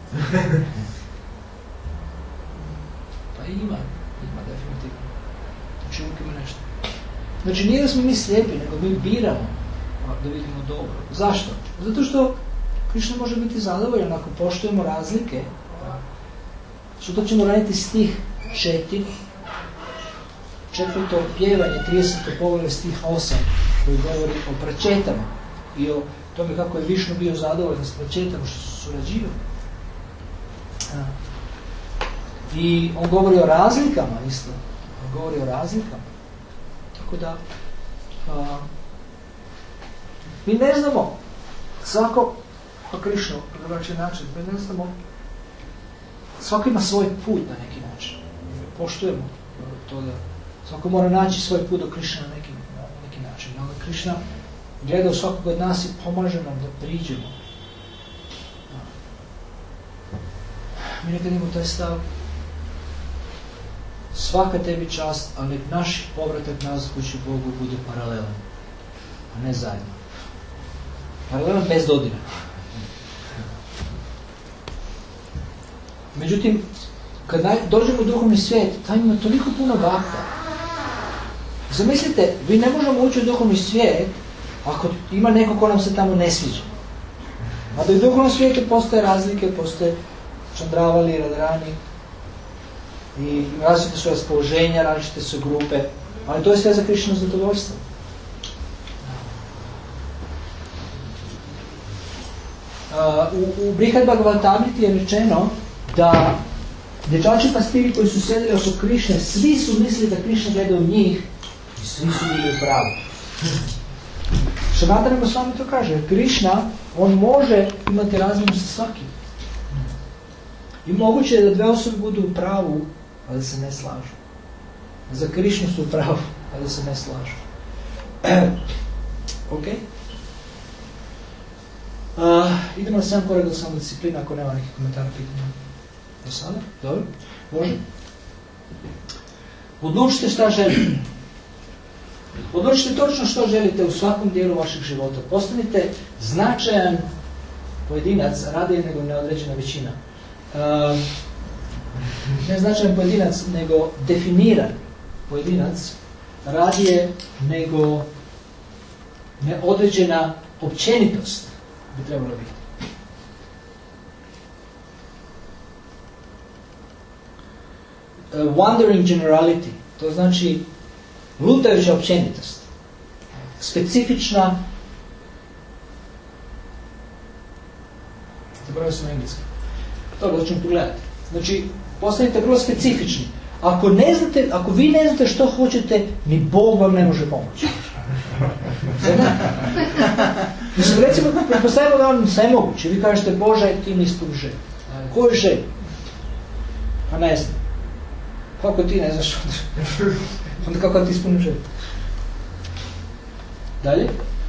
Pa ima, ima definitivno. Znači uvijek ima nešto. Znači nije da smo mi slijepi, nego mi biramo da vidimo dobro. Zašto? Zato što Krišna može biti zadovoljan ako poštujemo razlike. Sutra ćemo raditi stih četiri, četvrto pjevanje, trideseto poglavlje stih osam, koji govori o pračetama i o tome kako je Višnu bio zadovoljan s pračetama što su surađivali. I on govori o razlikama isto. On govori o razlikama. Tako da, a, mi ne znamo, svako, pa Krišna, na drugačiji način, mi ne znamo, svako ima svoj put na neki način. Poštujemo to da svako mora naći svoj put do Krišna na neki, na neki način. Onda Krišna gleda u svakog od nas i pomaže nam da priđemo. Mi nekad imamo taj stav, svaka tebi čast, ali nek naš povratak nazad kući Bogu bude paralelan, a ne zajedno. Paralelan bez dodira. Međutim, kad dođemo u duhovni svijet, tam ima toliko puno bakta Zamislite, vi ne možemo ući u duhovni svijet ako ima neko ko nam se tamo ne sviđa. A da u duhovnom svijetu postoje razlike, postoje čandravali, radrani i različite su raspoloženja, različite su grupe, ali to je sve za Krišino zadovoljstvo. Uh, u, u Brihad Bhagavatamriti je rečeno da dječači pastiri koji su sjedili oko Krišne, svi su mislili da Krišna gleda u njih i svi su bili u pravu. Šamatana Gosvami to kaže, Krišna, on može imati razmjenu sa svakim. I moguće je da dve osobe budu u pravu, a da se ne slažu. Za Krišnu su u pravu, a da se ne slažu. Ok? Uh, idemo na sam korak do samodisciplina, ako nema nekih komentara, pitanja. Do sada? Dobro? Može? Odlučite šta želite. Odlučite točno što želite u svakom dijelu vašeg života. Postanite značajan pojedinac, radije nego neodređena većina. Uh, ne značajan pojedinac, nego definiran pojedinac, radije nego neodređena općenitost bi trebalo biti. Uh, wandering generality, to znači lutajuća općenitost, specifična, zaboravio sam engleski, dobro, da ćemo pogledati. Znači, postanite vrlo specifični. Ako ne znate, ako vi ne znate što hoćete, ni Bog vam ne može pomoći. Mislim, recimo, pretpostavimo da vam sve moguće. Vi kažete, Bože, ti mi ispuni želju. Koju želju? Pa ne znam. Kako ti ne znaš onda? Onda kako ti ispuni želju? Dalje?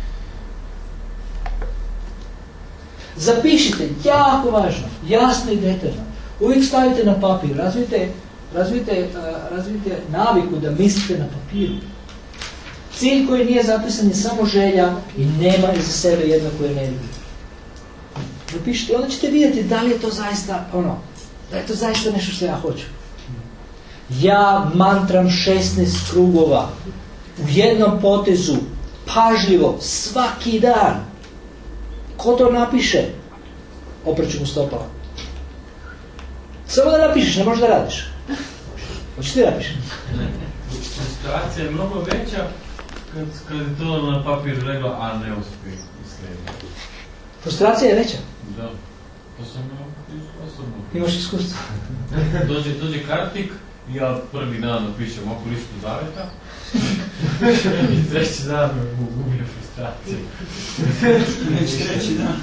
Zapišite, jako važno, jasno i detaljno. Uvijek stavite na papir, razvijte, razvijte, uh, razvijte naviku da mislite na papiru. Cilj koji nije zapisan je samo želja i nema iza sebe jednaku energiju. Zapišite, onda ćete vidjeti da li je to zaista ono, da je to zaista nešto što ja hoću. Ja mantram šesnaest krugova u jednom potezu, pažljivo, svaki dan. Ko to napiše? Oprću mu stopala. Samo da napišeš, ne možeš da radiš. Hoćeš ti napišeš? Frustracija je mnogo veća kad, kad je to na papir regla, a ne uspije islediti. Frustracija je veća? Da. To sam osobno. Imaš iskustvo? dođe, dođe Kartik, ja prvi dan napišem oko listu zaveta i treći dan me ubije frustracije. Neći treći dan.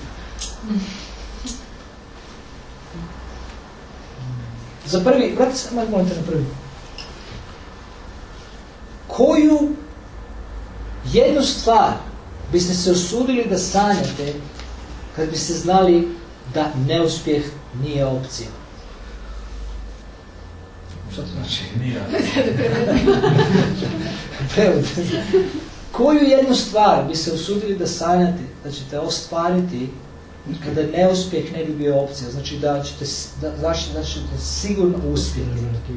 Za prvi, vrati se, molite na prvi. Koju jednu stvar biste se osudili da sanjate kad biste znali da neuspjeh nije opcija? Što to znači? Nije. Koju jednu stvar bi se usudili da sanjate da ćete ostvariti kada neuspjeh ne bi bio opcija? Znači da ćete, da, znači, da ćete sigurno uspjeti.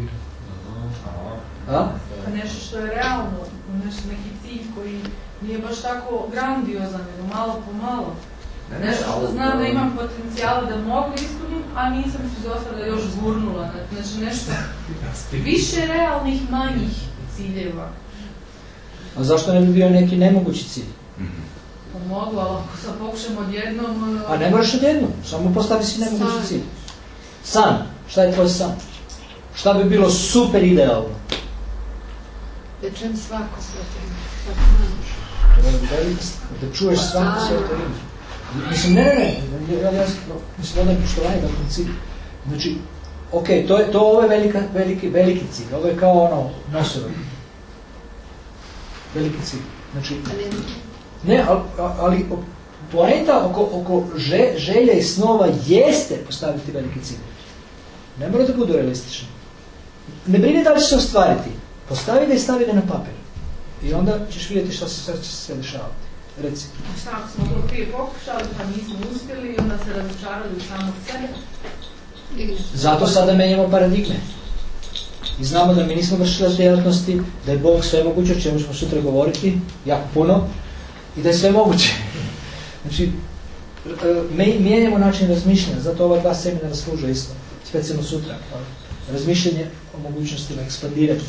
A? Nešto što je realno, nešto, neki cilj koji nije baš tako grandiozan, nego malo po malo. Nešto što znam da imam potencijala da mogu ispuniti, a nisam se do sada još zgurnula. Znači nešto više realnih, manjih ciljeva. A zašto ne bi bio neki nemogući cilj? Pa mogu, ali ako sad pokušam odjednom... A ne moraš odjednom, samo postavi si nemogući cilj. San, šta je tvoj san? Šta bi bilo super idealno? Da čujem svako sve to ima. Da čuješ svako sve to ima. Mislim, ne, ne, ne, ja, ja, mislim, onda je poštovanje da princip. Znači, ok, to je, to ovo je velika, veliki, veliki cilj, ovo je kao ono, nosorovi. Veliki cilj. Znači, ne, ali, ali poenta oko, oko želja i snova jeste postaviti veliki cilj. Ne mora da budu realistični. Ne brini da li će se ostvariti. Postavi ga i stavi ga na papir. I onda ćeš vidjeti što se sve, sve dešavati. Reci. Šta ako smo to prije pokušali, pa nismo uspjeli i onda se razočarali u samog sebe? Zato sada menjamo paradigme. I znamo da mi nismo vršili djelatnosti, da je Bog sve moguće, o čemu ćemo sutra govoriti, jako puno, i da je sve moguće. Znači, mijenjamo način razmišljanja, zato ova dva seminara služe isto, specijalno sutra. Razmišljanje o mogućnostima ekspandiranja.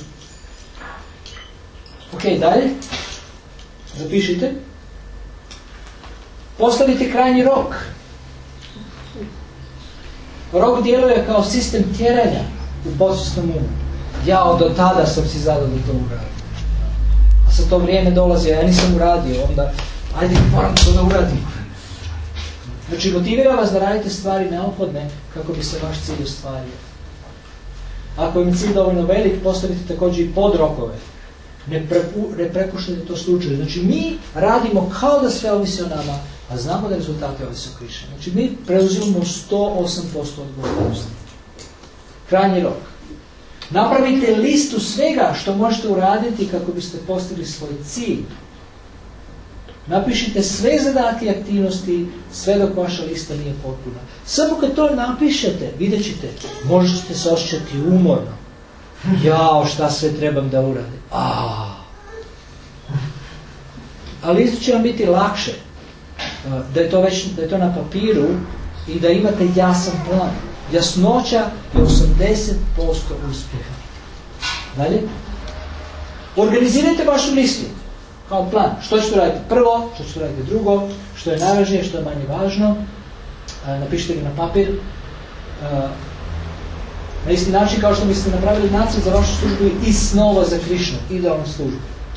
Ok, dalje. Zapišite. Postavite krajnji rok. Rok djeluje kao sistem tjeranja u podsvjesnom umu. Ja od do tada sam si zadao da to uradim. A sad to vrijeme dolazi, a ja nisam uradio, onda ajde, moram to da uradim. Znači, motivira vas da radite stvari neophodne kako bi se vaš cilj ostvario. Ako je cilj dovoljno velik, postavite također i podrokove. Ne, prepu, ne prepuštajte to slučaju. Znači, mi radimo kao da sve ovisi o nama, a znamo da rezultate ovisi o Krišni. Znači, mi preuzimamo sto osam posto odgovornosti. Krajnji rok. Napravite listu svega što možete uraditi kako biste postigli svoj cilj. Napišite sve zadatke i aktivnosti sve dok vaša lista nije potpuna. Samo kad to napišete, vidjet ćete, možete se osjećati umorno. Jao, šta sve trebam da uradim. A. Ali isto će vam biti lakše da je to već da je to na papiru i da imate jasan plan. Jasnoća je osamdeset posto uspjeha. Dalje. Organizirajte vašu listu kao plan. Što ćete raditi prvo, što ćete raditi drugo, što je najvažnije, što je manje važno. Napišite ga na papir. Na isti način kao što biste napravili nacrt za vašu službu i snova za Krišnu, idealnu službu.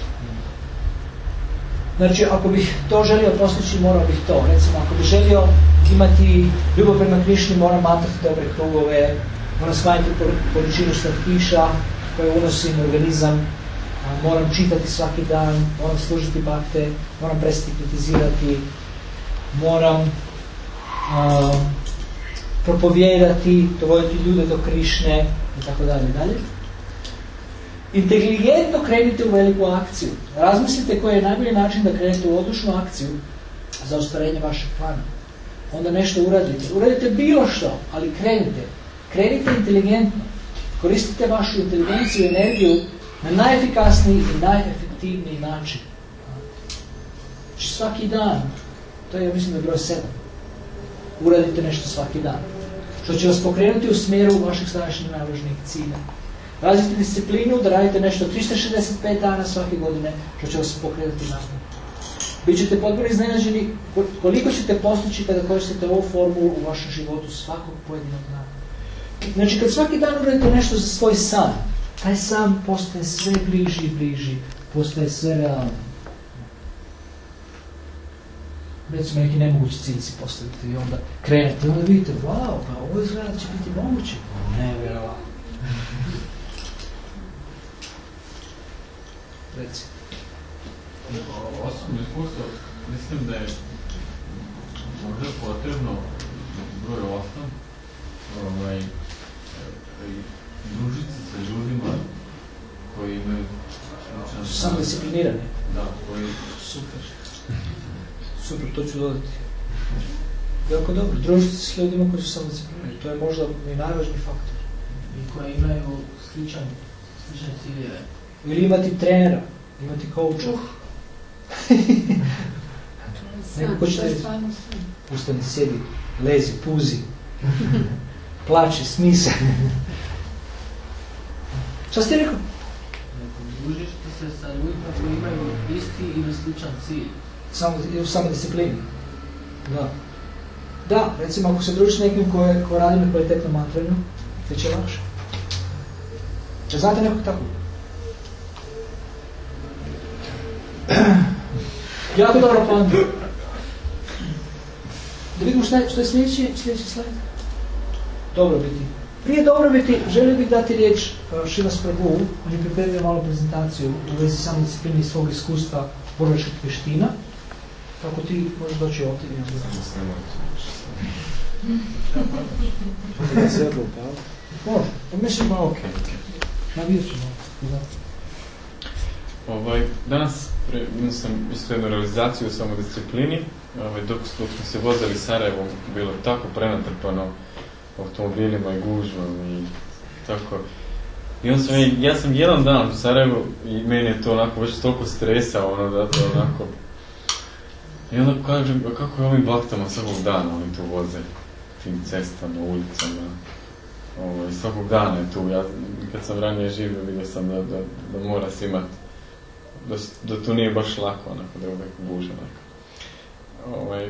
Znači, ako bih to želio postići, morao bih to. Recimo, ako bih želio imati ljubav prema Krišni, moram matrati dobre krugove, moram smanjiti količinu slatkiša koje unosim u organizam, moram čitati svaki dan, moram služiti bakte, moram prestati kritizirati, moram uh, propovijedati, dovoditi ljude do Krišne i tako dalje dalje. Inteligentno krenite u veliku akciju. Razmislite koji je najbolji način da krenete u odlučnu akciju za ostvarenje vašeg plana. Onda nešto uradite. Uradite bilo što, ali krenite. Krenite inteligentno. Koristite vašu inteligenciju i energiju na najefikasniji i najefektivniji način. Znači svaki dan, to je, ja mislim da je broj sedam, uradite nešto svaki dan. Što će vas pokrenuti u smjeru vaših sadašnjih najvažnijih cilja. Razvijete disciplinu da radite nešto trista šezdeset pet dana svake godine, što će vas pokrenuti naprijed. Bićete potpuno iznenađeni koliko ćete postići kada koristite ovu formulu u vašem životu svakog pojedinog dana. Znači, kad svaki dan uradite nešto za svoj san, taj san postaje sve bliži i bliži, postaje sve realno. Recimo, neki nemogući cilj si postavite i onda krenete, onda vidite, wow, pa ovo izgleda će biti moguće. Ne, vjerovatno. Reci. Osobno iskustvo, mislim da je možda potrebno broj osam ovaj, družiti se sa ljudima koji imaju su samo disciplinirani. Da, koji... Super. Super, to ću dodati. Jako dobro, družiti se s ljudima koji su samo disciplinirani. To je možda i najvažniji faktor. I koji imaju sličan, slične ciljeve. Ili imati trenera, imati coacha. Uh. Neko ko će te ustani, sjedi, lezi, puzi, plači, smisa. Šta ste rekao? Družiš se sa ljudima koji imaju isti ili sličan cilj. Samo, u samo disciplini. Da. Da, recimo ako se družiš s nekim ko, je, ko radi na kvalitetnom matranju, te će lakše. Da znate nekog tako? Jako dobro plan. Da vidimo šta je, što je sljedeći, sljedeći slajd. Dobrobiti. Prije dobrobiti želio bih dati riječ uh, Šivas Prabhu. On je pripremio malu prezentaciju u vezi samodisciplini iz svog iskustva borilačkih vještina. Kako ti možeš doći ovdje i onda može, pa mislim malo ok. Navijat ću malo. Ovaj, danas pre, sam isto jednu realizaciju u samodisciplini. Ovaj, dok, dok smo se vozili Sarajevom, bilo tako prenatrpano automobilima i gužvom i tako. I on sam, ja sam jedan dan u Sarajevu i meni je to onako već toliko stresa, ono da to onako... I onda kažem, kako je ovim baktama svakog dana oni tu voze, tim cestama, ulicama, ovo, svakog dana je tu. Ja, kad sam ranije živio, vidio sam da, da, da mora se imati, da, da tu nije baš lako, onako, da je uvijek guža, onako. Ovaj,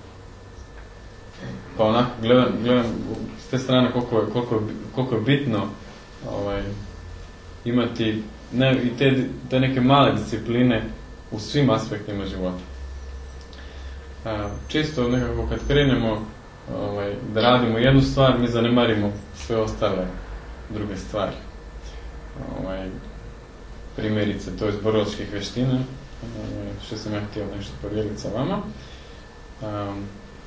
pa onako, gledam, gledam s te strane koliko je, koliko je, koliko je bitno ovaj, imati ne, i te, te neke male discipline u svim aspektima života. A, čisto nekako kad krenemo ovaj, da radimo jednu stvar, mi zanemarimo sve ostale druge stvari. Ovaj, primjerice, to je borilačkih vještina, ovaj, što sam ja htio nešto podijeliti sa vama. Um,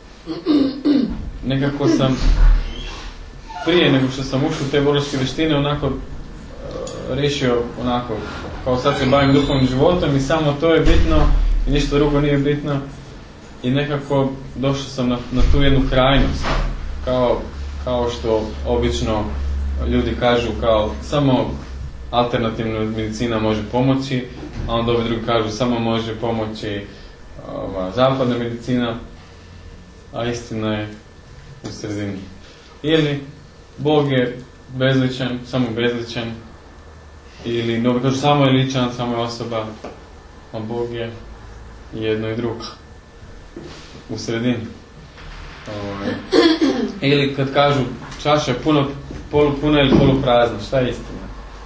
nekako sam prije nego što sam ušao u te borilačke vještine onako uh, riješio onako kao sad se bavim duhovnim životom i samo to je bitno i ništa drugo nije bitno i nekako došao sam na, na tu jednu krajnost kao, kao što obično ljudi kažu kao samo alternativna medicina može pomoći, a onda ovi drugi kažu samo može pomoći ova, zapadna medicina, a istina je u sredini. Ili Bog je bezličan, samo bezličan, ili novi kažu samo je ličan, samo je osoba, a Bog je jedno i drugo u sredini. Ovaj. Ili kad kažu čaša je puno, polu puna ili polu prazna, šta je istina?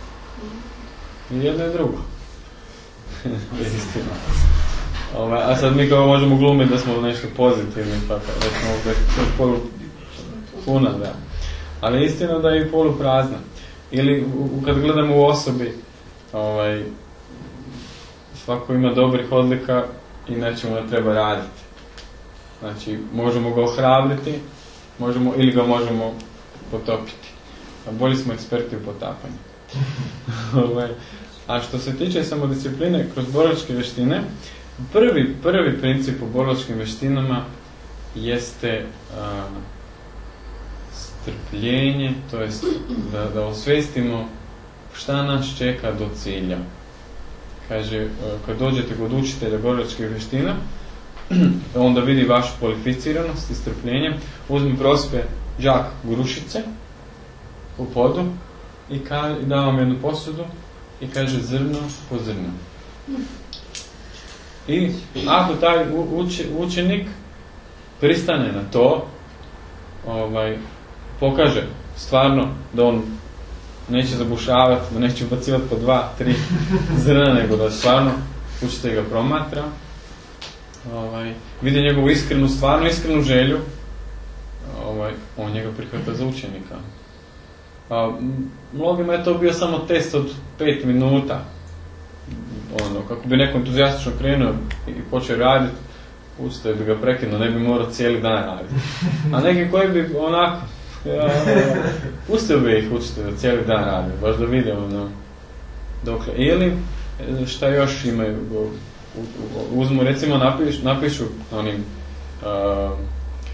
I jedno i drugo. Je istina. Ovaj, a sad mi kao možemo glumiti da smo nešto pozitivni, pa recimo da je polu puna, da. Ali istina da je i polu prazna. Ili u, kad gledamo u osobi, ovaj, svako ima dobrih odlika i nečemu da treba raditi. Znači, možemo ga ohrabriti, možemo, ili ga možemo potopiti. A bolji smo eksperti u potapanju. A što se tiče samodiscipline kroz borilačke vještine, prvi, prvi princip u borilačkim vještinama jeste a, strpljenje, to jest da, da osvijestimo šta nas čeka do cilja. Kaže, kad dođete kod učitelja borilačkih vještina, onda vidi vašu kvalificiranost i strpljenje, uzmi prospe džak grušice u podu i ka, da vam jednu posudu i kaže zrno po zrno. I ako taj uči, učenik pristane na to, ovaj, pokaže stvarno da on neće zabušavati, da neće ubacivati po dva, tri zrna, nego da stvarno učitelj ga promatra, ovaj, vidi njegovu iskrenu, stvarno iskrenu želju, ovaj, on njega prihvata za učenika. A, mnogima je to bio samo test od pet minuta. Ono, kako bi neko entuzijastično krenuo i počeo raditi, učitelj bi ga prekinuo, ne bi morao cijeli dan raditi. A neki koji bi onako, ja, ja, pustio bi ih učitelj da cijeli dan radi, baš da vide ono, dokle. Ili, šta još imaju, uzmu, recimo napišu, napišu onim uh, uh,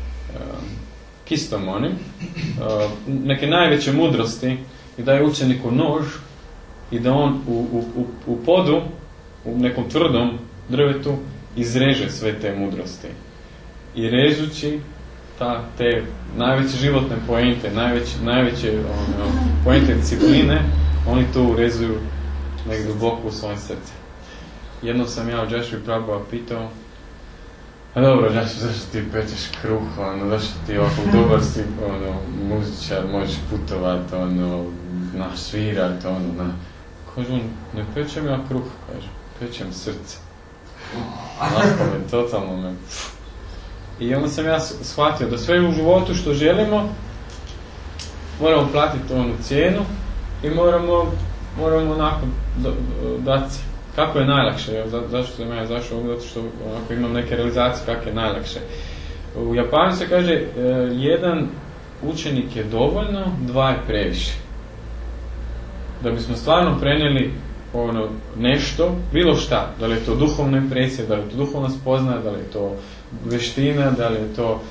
kistom onim, uh, neke najveće mudrosti i daje učeniku nož i da on u, u, u, u podu, u nekom tvrdom drvetu, izreže sve te mudrosti. I režući ta, te najveće životne poente, najveće, najveće ono, poente discipline, oni to urezuju negdje duboko u svoje srce. Jednom sam ja u Joshua Prabhupada pitao, a dobro, Joshua, zašto ti pečeš kruh, ono, zašto ti ovako dobar si, ono, muzičar, možeš putovati, ono, na svirat, ono, na... Kaže on, ne pečem ja kruh, kaže, pečem srce. Onako me, totalno me... I onda sam ja shvatio da sve u životu što želimo, moramo platiti onu cijenu i moramo, moramo onako dati. Kako je najlakše? Za, zašto sam ja zašao? Zato što onako imam neke realizacije kako je najlakše. U Japanu se kaže, e, jedan učenik je dovoljno, dva je previše. Da bismo stvarno prenijeli ono, nešto, bilo šta, da li je to duhovna impresija, da li je to duhovna spoznaja, da li je to vještina, da li je to...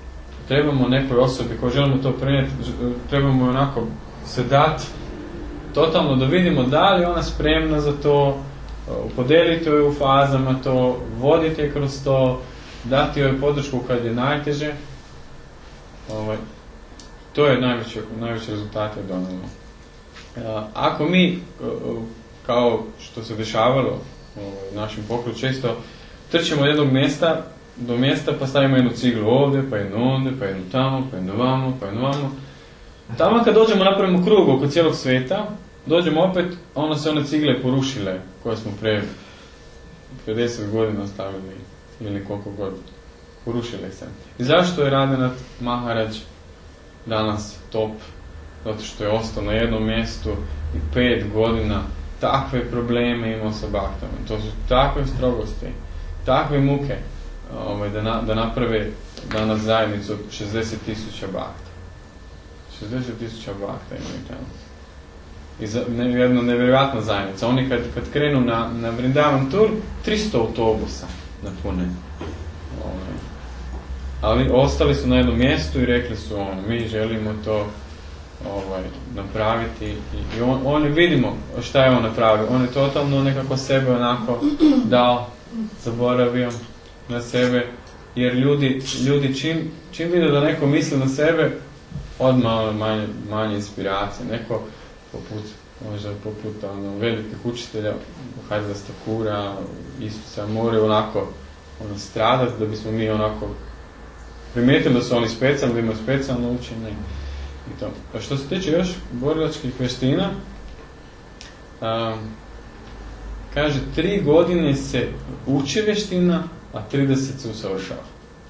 Trebamo nekoj osobi koji želimo to prenijeti, trebamo onako se dati totalno da vidimo da li je ona spremna za to, podijeliti joj u fazama to, voditi je kroz to, dati joj podršku kad je najteže. Ovaj, to je najveći, najveći rezultat je donijelo. Ako mi, kao što se dešavalo u našem pokretu, često trčimo od jednog mjesta do mjesta pa stavimo jednu ciglu ovdje, pa jednu ovdje, pa jednu tamo, pa jednu vamo, pa jednu vamo. Tamo kad dođemo napravimo krug oko cijelog svijeta, dođemo opet, ono se one cigle porušile koje smo pre pedeset godina stavili ili koliko god. Porušile se. I zašto je Radenat Maharaj danas top? Zato što je ostao na jednom mjestu i pet godina takve probleme imao sa baktama. To su takve strogosti, takve muke ovaj, da, na, da naprave danas zajednicu od šezdeset tisuća bakta. šezdeset tisuća bakta imaju tamo. I za, ne, jedna nevjerojatna zajednica. Oni kad, kad krenu na, na Vrindavan tur, tristo autobusa napune. Ovaj. Ali ostali su na jednom mjestu i rekli su ono, mi želimo to ovaj, napraviti i, i on, oni vidimo šta je on napravio. On je totalno nekako sebe onako dao, zaboravio na sebe, jer ljudi, ljudi čim, čim vide da neko misli na sebe, odmah manje, manje inspiracije. Neko poput, možda poput ono, velikih učitelja, Haridasa Thakura, Isusa, moraju onako ono, stradati da bismo mi onako primijetili da su oni specijalni, da imaju specijalno učenje i to. A što se tiče još borilačkih vještina, um, kaže, tri godine se uči vještina, a trideset se usavršava.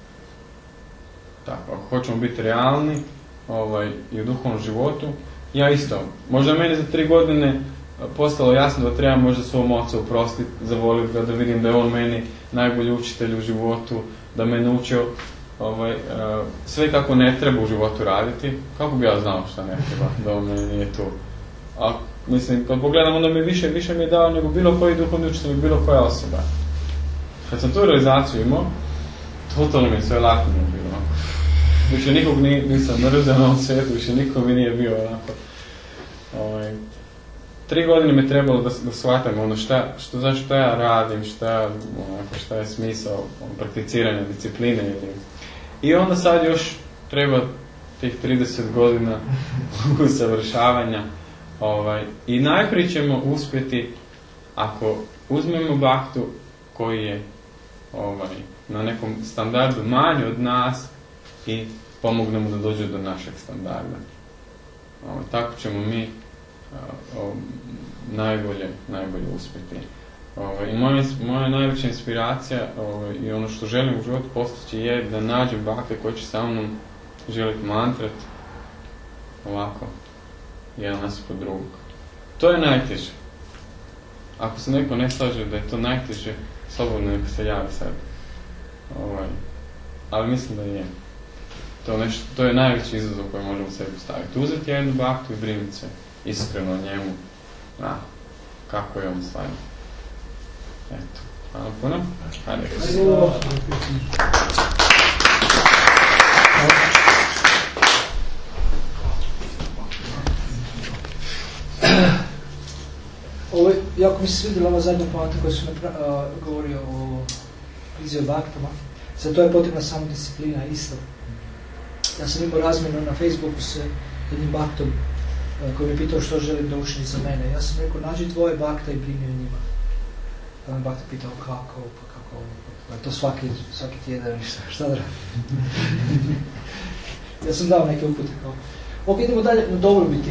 Tako, ako hoćemo biti realni ovaj, i u duhovnom životu, ja isto, možda meni za tri godine postalo jasno da treba možda svom ocu oprostiti, zavoliti ga, da vidim da je on meni najbolji učitelj u životu, da me naučio ovaj, uh, sve kako ne treba u životu raditi. Kako bi ja znao šta ne treba, da on meni nije tu. A mislim, kad pogledam, onda mi više, više mi je dao nego bilo koji duhovni učitelj, bilo koja osoba. Kad sam tu realizaciju imao, totalno mi je sve lako mi je bilo. Više nikog ni, nisam mrzeo na ovom svijetu, više nikog mi nije bio onako. Ovaj, tri godine mi je trebalo da, da shvatam ono šta, što, zašto šta ja radim, šta, onako, šta je smisao prakticiranja discipline. Ili. I onda sad još treba tih trideset godina usavršavanja. Ovaj, I najprije ćemo uspjeti ako uzmemo baktu koji je ovaj, na nekom standardu manji od nas i pomognemo da dođe do našeg standarda. Ovaj, tako ćemo mi o, najbolje, najbolje uspjeti. Ovaj, I moja, moja najveća inspiracija ovaj, i ono što želim u životu postići je da nađem bakte koji će sa mnom želiti mantrat ovako, jedan nasuprot drugog. To je najteže. Ako se neko ne slaže da je to najteže, slobodno neka se javi sad. Ovaj, ali mislim da je. To, nešto, to je najveći izazov koji možemo sebi staviti. Uzeti jednu baktu i brinuti se iskreno o njemu. Na, kako je on stvarno. Eto. Hvala puno. Hajde. Ovo, jako mi se svidjela ova zadnja poanta koja su napra- uh, govorio o krizi o baktama. Za to je potrebna samo disciplina isto. Ja sam imao razmjenu na Facebooku s jednim baktom uh, koji mi je pitao što želim da učini za mene. Ja sam rekao, nađi dvoje bakta i brini o njima. Pa me bakta pitao kako, pa kako, pa to svaki, svaki tjedan, šta, šta da radim. Ja sam dao neke upute kao. Ok, idemo dalje na dobrobiti.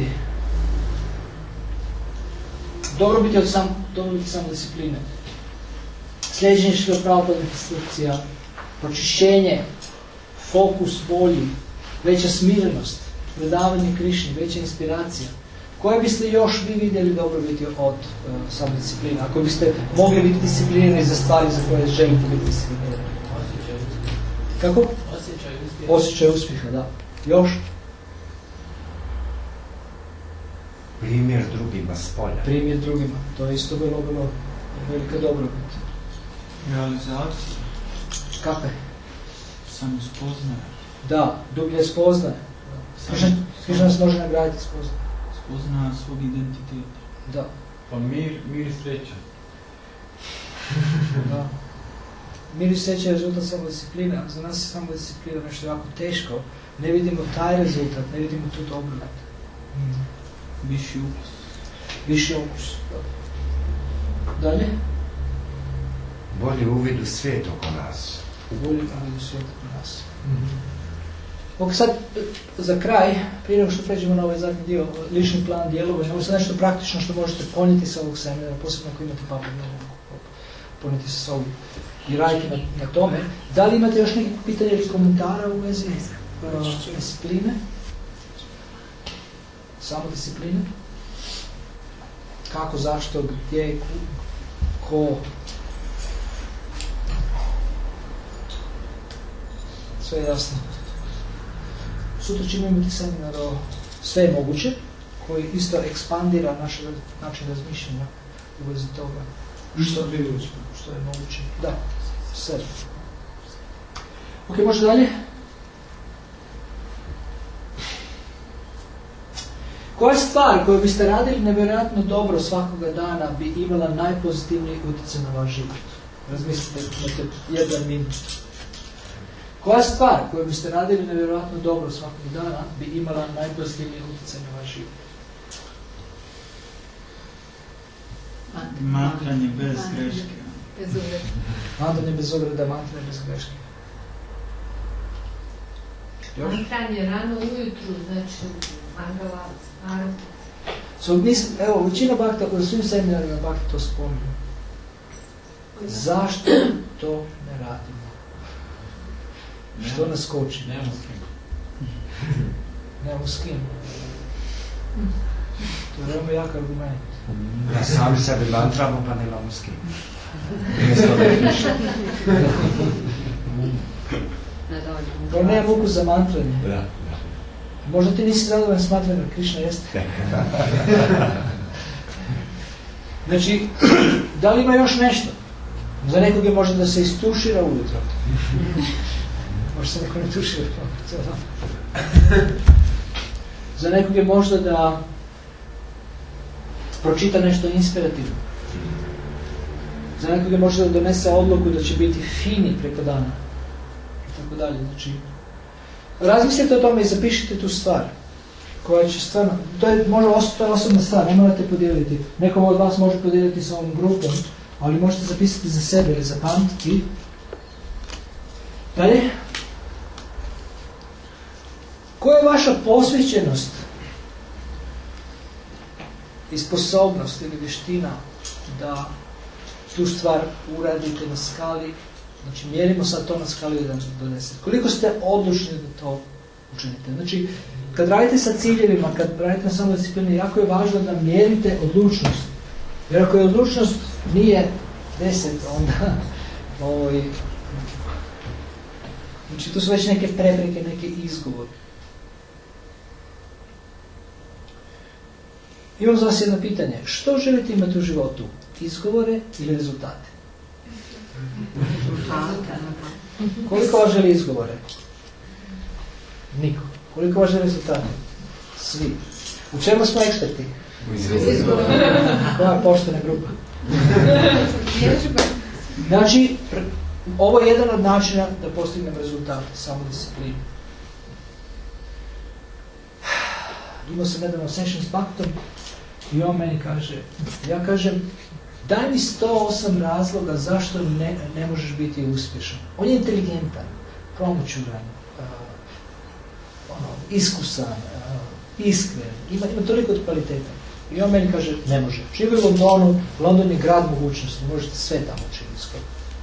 Dobrobiti od sam, dobrobiti samo discipline. Sljeđenje što pravopodnih instrukcija, pročišćenje, fokus volji, veća smirenost, predavanje Krišni, veća inspiracija. Koje biste još vi vidjeli dobrobiti od uh, samodiscipline? Ako biste mogli biti disciplinirani za stvari za koje želite biti disciplinirani? Osjećaj uspjeha. Kako? Osjećaj uspjeha. Osjećaj uspjeha, da. Još? Primjer drugima s polja. Primjer drugima. To je isto bilo, bilo velika dobrobit. Realizacija. Kakve? Samo spoznaje. Da, dublje spoznaje. Krišna nas može nagraditi spoznaje. Spozna svog identiteta. Da. Pa mir, mir i sreća. Da. Mir i sreća je rezultat samodiscipline, a za nas je samodisciplina nešto jako teško. Ne vidimo taj rezultat, ne vidimo tu dobrobit. Mm. Viši ukus. Viši ukus. Dalje? Bolji uvid u svijet oko nas. Bolji uvid u svijet oko nas. Mm-hmm. Ok, sad, za kraj, prije nego što pređemo na ovaj zadnji dio, lični plan djelovanja, ovo je nešto praktično što možete ponijeti sa ovog seminara, posebno ako imate papir, ponijeti sa sobom i raditi na, na tome. Da li imate još nekih pitanja ili komentara u vezi uh, discipline? Samo discipline? Kako, zašto, gdje, ko? Sve je jasno. Sutra ćemo imati seminar o sve je moguće, koji isto ekspandira naš način razmišljanja u vezi toga. Što, što je moguće. Da, sve. Ok, može dalje? Koja stvar koju biste radili nevjerojatno dobro svakoga dana bi imala najpozitivniji utjecaj na vaš život? Razmislite, imate jedan minut. Koja stvar koju biste radili nevjerojatno dobro svakog dana bi imala najpozitivniji utjecaj na vaš život? Mantranje bez greške. Bez uvreda. Mantranje bez uvreda, mantranje bez greške. Mantranje rano ujutru, znači Angalac, Arab. So, mislim, evo, većina bakta, u svim seminarima bakta to spominju. Zašto to ne radimo? Što nas koči? Nemamo s kim. Nemamo s kim. To je veoma jak argument. Da sami sebi mantramo, pa nemamo s kim. To nema ukus za mantranje. Da, da. Možda ti nisi zadovoljan s mantranjem, Krišna jeste. Znači, da li ima još nešto? Za nekog je možda da se istušira ujutro. Možda se neko ne tušira. Za nekog je možda da pročita nešto inspirativno. Za nekog je možda da donese odluku da će biti fini preko dana. I tako dalje. Znači, razmislite o tome i zapišite tu stvar. Koja će stvarno, to je možda to je osobna stvar, ne morate podijeliti. Nekom od vas može podijeliti sa ovom grupom, ali možete zapisati za sebe ili zapamtiti. Dalje. Koja je vaša posvećenost i sposobnost ili vještina da tu stvar uradite na skali, znači mjerimo sad to na skali jedan do deset. Koliko ste odlučni da to učinite? Znači, kad radite sa ciljevima, kad radite na samodisciplini, jako je važno da mjerite odlučnost. Jer ako je odlučnost nije deset, onda ovaj, znači tu su već neke prepreke, neke izgovori. Imam za vas jedno pitanje. Što želite imati u životu? Izgovore ili rezultate? Koliko vas želi izgovore? Niko. Koliko vas želi rezultate? Svi. U čemu smo eksperti? U izgovore. Koja je poštena grupa? Znači, ovo je jedan od načina da postignem rezultate, samodisciplinu. Imao sam nedavno session s Baktom i on meni kaže, ja kažem, daj mi sto osam razloga zašto ne, ne možeš biti uspješan. On je inteligentan, promućuran, uh, ono, iskusan, uh, iskren, ima, ima toliko od kvaliteta. I on meni kaže, ne može. Živi u Londonu, London je grad mogućnosti, možete sve tamo učiniti skoro.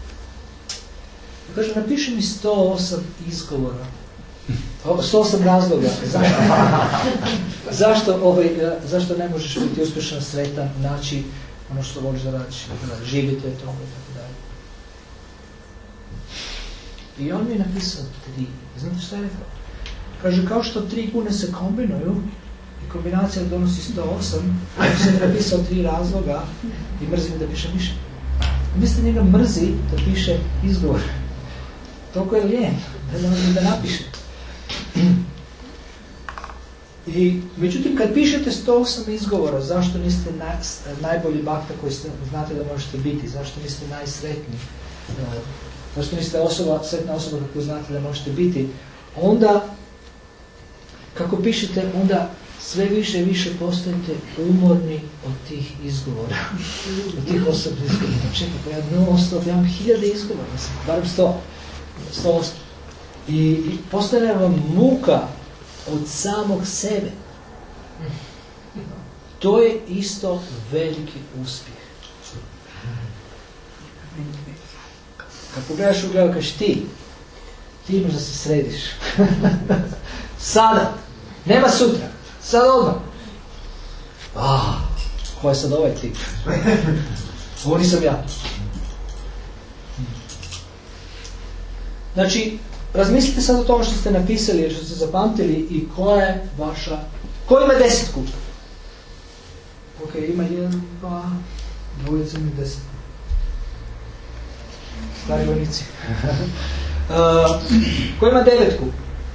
Ja kažem, napiši mi sto osam izgovora, sto osam razloga zašto, zašto, ovaj, zašto ne možeš biti uspješan, sretan, naći ono što voliš da radiš, živite od toga i tako dalje. I on mi je napisao tri. Znate šta je rekao? Kaže, kao što tri kune se kombinuju i kombinacija donosi sto osam, on se je napisao tri razloga i mrzi me da piše više. Mislite, njega mrzi da piše izgovor. Toliko je lijen, da ne može da napiše. I, međutim, kad pišete sto osam izgovora zašto niste naj, najbolji bakta koji ste, znate da možete biti, zašto niste najsretniji, zašto niste osoba, sretna osoba kako znate da možete biti, onda, kako pišete, onda sve više i više postajete umorni od tih izgovora, od tih osobnih izgovora. Čekaj, pa ja non stop, ja imam hiljade izgovora, barem sto, sto osam. I, i postaje vam muka od samog sebe. To je isto veliki uspjeh. Kad pogledaš u gledu, kažeš ti, ti imaš da se središ. Sada, nema sutra, sad odmah. Ah, ko je sad ovaj tip? Ovo nisam ja. Znači, razmislite sad o tome što ste napisali, jer što ste zapamtili i koja je vaša... Ko ima desetku? Ok, ima jedan, dva, dvojica ima desetku. Stari vojnici. uh, ko ima devetku?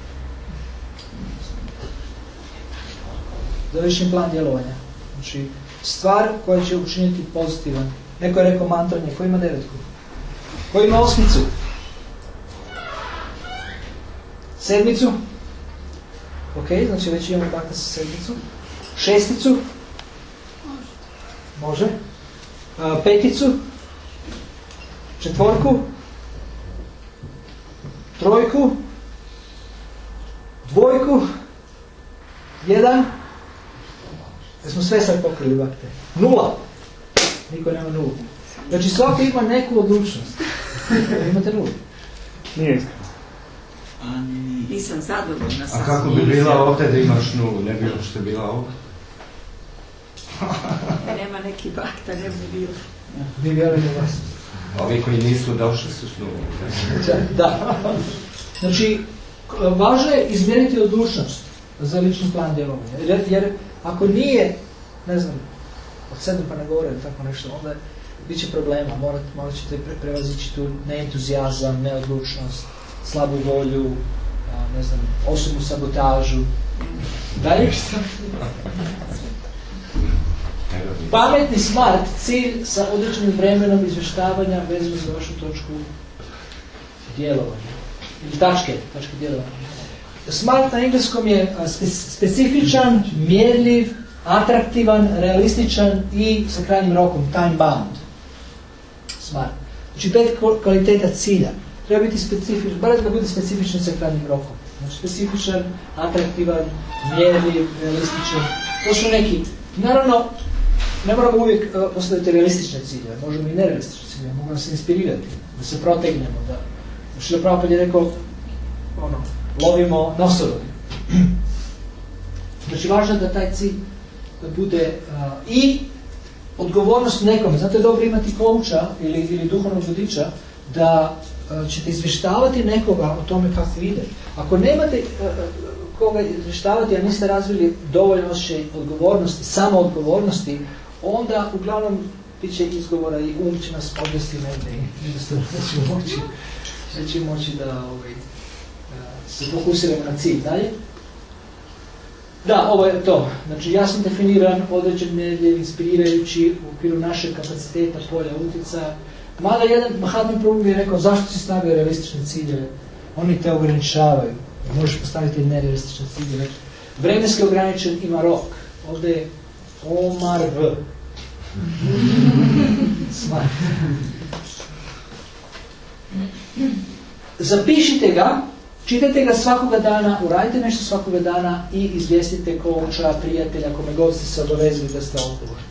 Završen plan djelovanja. Znači, stvar koja će učiniti pozitivan. Neko je rekao mantranje. Ko ima devetku? Ko ima osmicu? Sedmicu? Ok, znači već imamo bakta sa sedmicu. Šesticu? Može. Uh, peticu? Četvorku? Trojku? Dvojku? Jedan? Da smo sve sad pokrili bakte. Nula. Niko nema nulu. Znači svaki ima neku odlučnost. Imate nulu. Nije iskreno. Nisam zadovoljna sa... A kako bi bila ovdje da imaš nulu? Ne bi što je bila ovdje? Nema neki bakta, ne bi bilo. Vi vjerujemo vas. Ovi koji nisu došli su s nulom. Da. Znači, važno je izmjeriti odlučnost za lični plan djelovanja. Jer, jer ako nije, ne znam, od sedam pa ne govore ili tako nešto, onda bit će problema. Morat, morat ćete pre, prevazići tu neentuzijazam, neodlučnost, slabu volju, a, ne znam, osobnu sabotažu. Dalje? Pametni smart, cilj sa određenim vremenom izvještavanja vezano za vašu točku djelovanja. Ili tačke, tačke djelovanja. Smart na engleskom je specifičan, mjerljiv, atraktivan, realističan i sa krajnjim rokom, time bound. Smart. Znači pet kvaliteta cilja. Treba biti specifičan, bar da bude specifičan sa krajnjim rokom. Znači specifičan, atraktivan, mjerljiv, realističan. To su neki, naravno, ne moramo uvijek uh, postaviti realistične ciljeve, možemo i nerealistične ciljeve, možemo se inspirirati, da se protegnemo, da... Znači da Prabhupada je rekao, ono, lovimo nosorovi. Znači važno je da taj cilj da bude uh, i odgovornost nekome. Zato je dobro imati kouča ili, ili duhovnog vodiča da uh, ćete izvještavati nekoga o tome kako ide. Ako nemate uh, koga izvještavati, a niste razvili dovoljno osjećaj odgovornosti, samo odgovornosti, onda uglavnom bit će izgovora i um će nas odvesti negdje i jednostavno nećemo moći, nećemo moći da ovaj, se fokusiramo na cilj. Dalje? Da, ovo je to. Znači jasno definiran, određen, mjerljiv, inspirirajući u okviru našeg kapaciteta, polja, utjecaja. Mada jedan Mahatma Prabhu je rekao zašto si stavio realistične ciljeve? Oni te ograničavaju. Možeš postaviti nerealistične ciljeve. Vremenski ograničen ima rok. Ovdje je Omar V. Zapišite ga, čitajte ga svakoga dana, uradite nešto svakoga dana i izvijestite kouča, prijatelja, kome god ste se obavezili da ste odgovorni.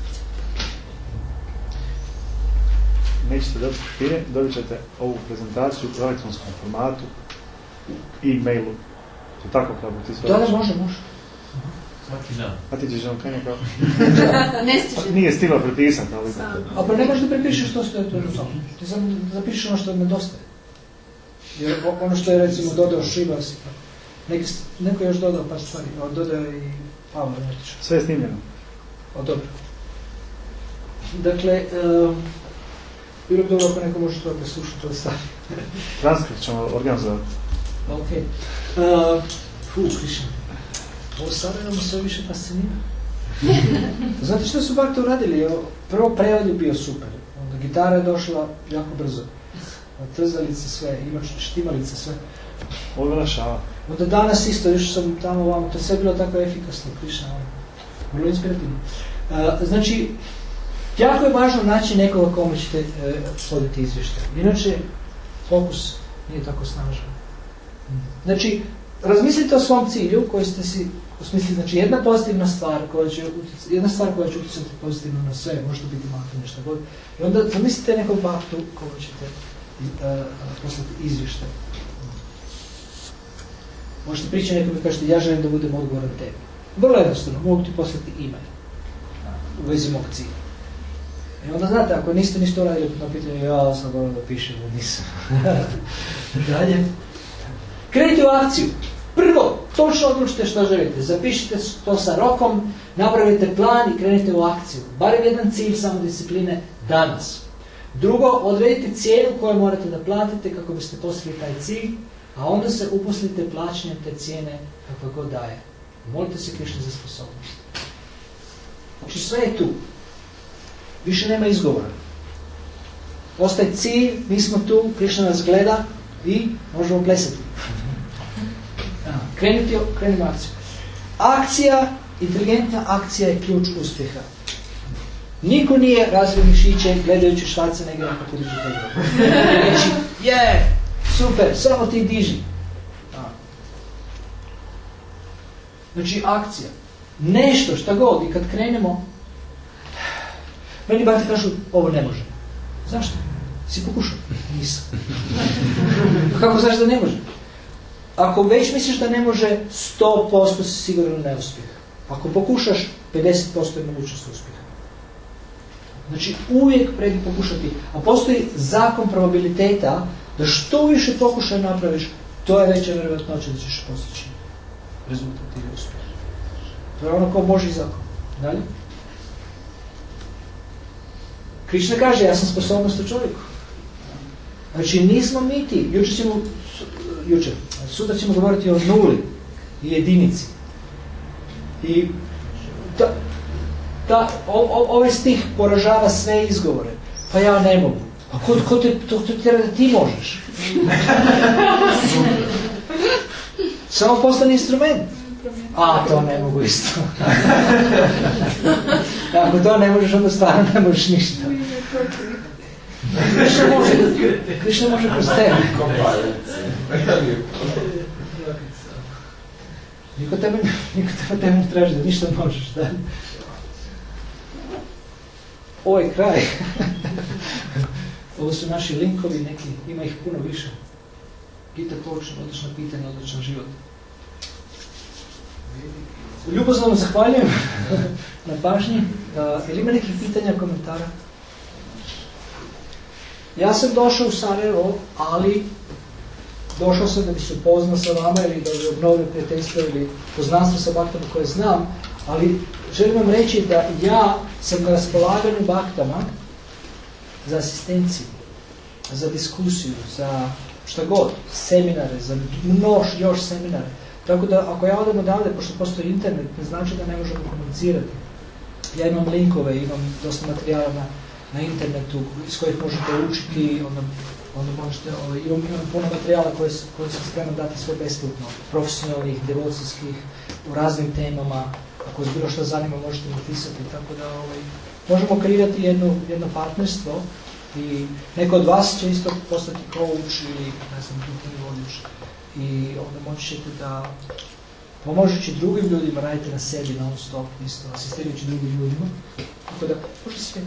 Nećete dobiti papire, dobit ćete ovu prezentaciju u elektronskom formatu i e-mailu. To tako kako ti sve... Da, da, može, može. Svaki dan. A ti ćeš nam kaj nekako? Ne stiže. Nije stigla prepisati, ali... A pa ne možeš da prepišeš to što je to samo. Ti sam zapišeš ono što nedostaje. Jer ono što je recimo dodao Šibas, neki, neko je još dodao par stvari, dodao i Pavlo Netić. Sve je snimljeno. O, dobro. Dakle, um, bilo bi dobro ako neko može to preslušati to stvari. Transkript ćemo organizovati. Ok. Uh, Fu, Krišan. Ovo sada imamo sve više fascinira. Znate što su Bhakti uradili? Prvo prevod je bio super. Onda gitara je došla jako brzo. Trzalice sve, ima štimalice sve. Ovo je bila šala. Onda danas isto, još sam tamo vamo, to je sve bilo tako efikasno, Krišna, vrlo inspirativno. Uh, znači, jako je važno naći nekoga kome ćete uh, poditi izvještaj. Inače, fokus nije tako snažan. Znači, razmislite o svom cilju koji ste si osmislili. Znači, jedna pozitivna stvar koja će utjecati, jedna stvar koja će utjecati pozitivno na sve, može biti makro nešto god. I onda zamislite nekog bhaktu kome ćete uh, poslati izvještaj. Možete pričati nekom i kažete, ja želim da budem odgovoran tebi. Vrlo jednostavno, mogu ti poslati e-mail u vezi mog cilja. I onda znate, ako niste ništa uradili na pitanje, ja sam govorio da pišem, nisam. Dalje. Krenite u akciju. Prvo, točno odlučite što želite. Zapišite to sa rokom, napravite plan i krenite u akciju. Barem jedan cilj samodiscipline danas. Drugo, odredite cijenu koju morate da platite kako biste postigli taj cilj, a onda se uposlite plaćanjem te cijene kakva god daje. Molite se Krišni za sposobnost. Znači sve je tu. Više nema izgovora. Ostaje cilj, mi smo tu, Krišna nas gleda i možemo plesati. Krenite, krenimo akciju. Akcija, inteligentna akcija je ključ uspjeha. Niko nije razvio mišiće gledajući Schwarzeneggera kako diži tegove. Reći, je, super, samo ti diži. Znači, akcija. Nešto, šta god, i kad krenemo, meni bati kažu, ovo ne može. Zašto? Si pokušao? Nisam. Kako znaš da ne može? Ako već misliš da ne može, sto posto si sigurno neuspjeh. Ako pokušaš, pedeset posto je mogućnost uspjeha. Znači, uvijek predi pokušati. A postoji zakon probabiliteta da što više pokušaj napraviš, to je veća vjerovatnoća da ćeš postići rezultat ili uspjeh. To je ono ko Božji zakon. Dalje? Krišna kaže, ja sam sposobnost u čovjeku. Znači, nismo mi ti. Jučer ćemo, jučer, sutra ćemo govoriti o nuli i jedinici. I ta, ta, o, o, ovaj stih poražava sve izgovore. Pa ja ne mogu. A ko, ko te, to, to tjera da ti možeš? Samo postani instrument. A, to ne mogu isto. Ako to ne možeš, onda stvarno ne možeš ništa. Krišna može, Krišna može kroz tebe. Niko tebe, niko tebe ne traži da ništa možeš. Da? Ovo je kraj. Ovo su naši linkovi, neki, ima ih puno više. Gita Coaching, odlično pitanje, odličan život. Ljubazno vam zahvaljujem na pažnji. Uh, ili ima nekih pitanja, komentara? Ja sam došao u Sarajevo, ali došao sam da bi se upoznao sa vama ili da bi obnovio prijateljstvo ili poznanstvo sa baktama koje znam, ali želim vam reći da ja sam na raspolaganju baktama za asistenciju, za diskusiju, za šta god, seminare, za množ još seminare. Tako da ako ja odem odavde, pošto postoji internet, ne znači da ne možemo komunicirati. Ja imam linkove, imam dosta materijala na, na internetu iz kojih možete učiti, onda, onda možete, ovaj, imam, imam puno materijala koje, koje sam spreman dati sve besplatno, profesionalnih, devocijskih, u raznim temama. Ako vas bilo što zanima, možete mi pisati, tako da ovaj, možemo kreirati jedno, jedno partnerstvo i neko od vas će isto postati coach ili ne znam, duhovni vodič. I onda moći ćete da pomožući drugim ljudima radite na sebi non stop, isto, asistirajući drugim ljudima. Tako da, može svijetlo.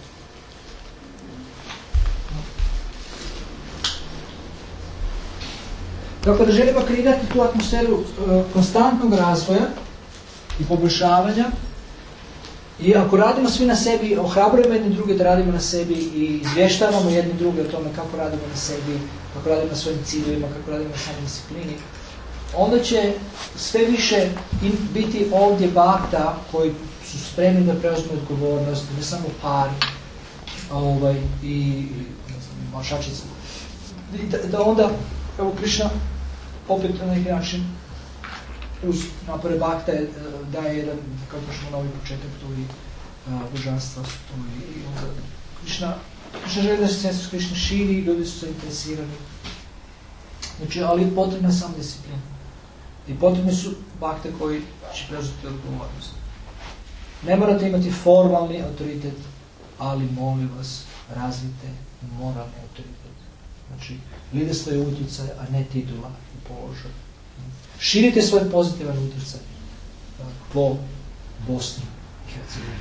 Tako da želimo kreirati tu atmosferu uh, konstantnog razvoja i poboljšavanja. I ako radimo svi na sebi, ohrabrujemo jedni druge da radimo na sebi i izvještavamo jedni druge o tome kako radimo na sebi, kako radimo na svojim ciljevima, kako radimo na samoj disciplini, onda će sve više biti ovdje bakta koji su spremni da preuzme odgovornost, ne samo par ovaj, i mašačica. Da, da onda, evo Krišna, opet na neki način uz napore bakta je, daje jedan, kako ćemo novi početak tu i božanstva su tu i, i onda Krišna, Krišna želi da se svjesnost Krišne širi, ljudi su se interesirani. Znači, ali potrebna je samo disciplina. I potrebni su bakte koji će preuzeti odgovornost. Ne morate imati formalni autoritet, ali molim vas, razvijte moralni autoritet. Znači, liderstvo je utjecaj, a ne titula i položaj. Širite svoj pozitivan utjecaj po Bosni i Hercegovini.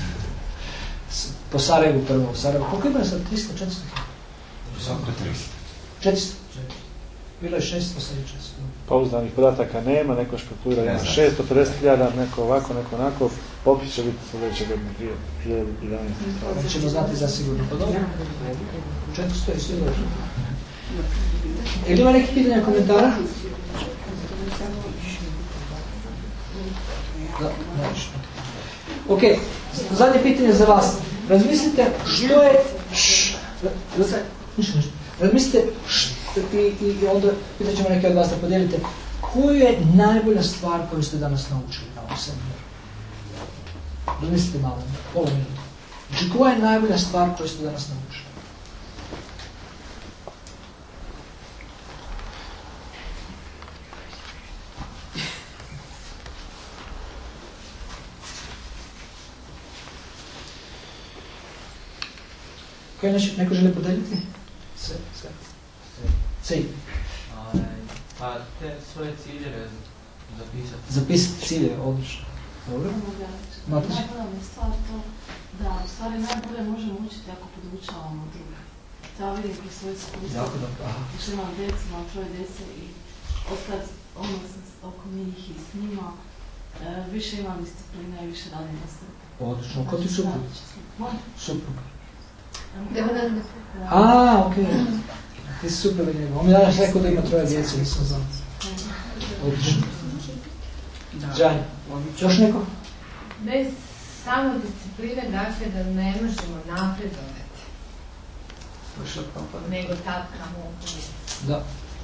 Po Sarajevu prvo. Sarajevu. Koliko ima sad? tristo, četiristo? Oko tristo. četiristo. Bilo je šesto, sad je četiristo. Pouzdanih podataka nema, neko špekulira ima šesto pedeset hiljada, neko ovako, neko onako, popis će biti sljedeće godine prije hiljadu jedanaeste. Ćemo znati za sigurno. Pa dobro. četiristo je sve dobro. Ili ima neki pitanja, komentara? Da, neću. Ok, zadnje pitanje za vas. Razmislite što je... Š, ništa, ništa. Razmislite što, i, i onda pitat ćemo neke od vas da podijelite. Koju je najbolja stvar koju ste danas naučili na ovom seminaru? Razmislite malo, pola minuta. Znači, koja je najbolja stvar koju ste danas naučili? Koje nešto, neko želi podeliti? Sve, sve. Sej. Pa te svoje ciljeve zapisati. Zapisati ciljeve, odlično. Dobro. Matić? Najbolja je stvar to da u stvari najbolje možemo učiti ako podučavamo druge. Ja vidim kroz svoje iskustvo. Jako dobro, aha. Više imam djecu, imam troje djece i otkad ono sam oko njih i s njima, e, više imam disciplina i više radim na sebi. Odlično. Ko ti suprug? Suprug. Devananda. A, okej. Okay. Ti si super od njega. On mi danas rekao da ima troje djece, nisam znao. Odlično. Džanja. Još neko? Bez samodiscipline, dakle, da ne možemo napredovati. Nego tapkamo u koju. Da.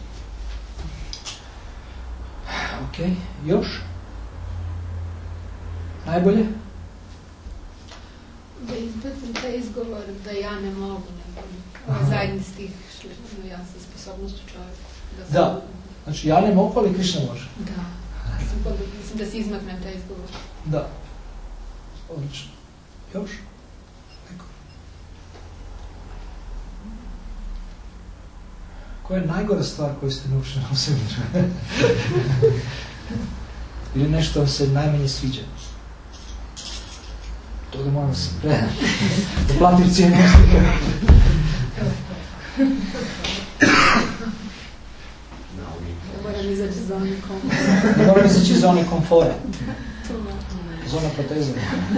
Ok, još? Najbolje? Da izbacim taj izgovor da ja ne mogu, ovaj zadnji stih, što je ja sa sposobnošću čovjeka. Da, da. Znači ja ne mogu, ali Krišna može. Da. Mislim da si izmaknem taj izgovor. Da. Odlično. Još? Neko? Koja je najgora stvar koju ste naučili na seminaru? Ili nešto vam se najmanje sviđa? Toga moram se predati. Da platim cijenu. Da moram izaći iz zone komfora. Da moram izaći iz zone komfora. Zona proteza.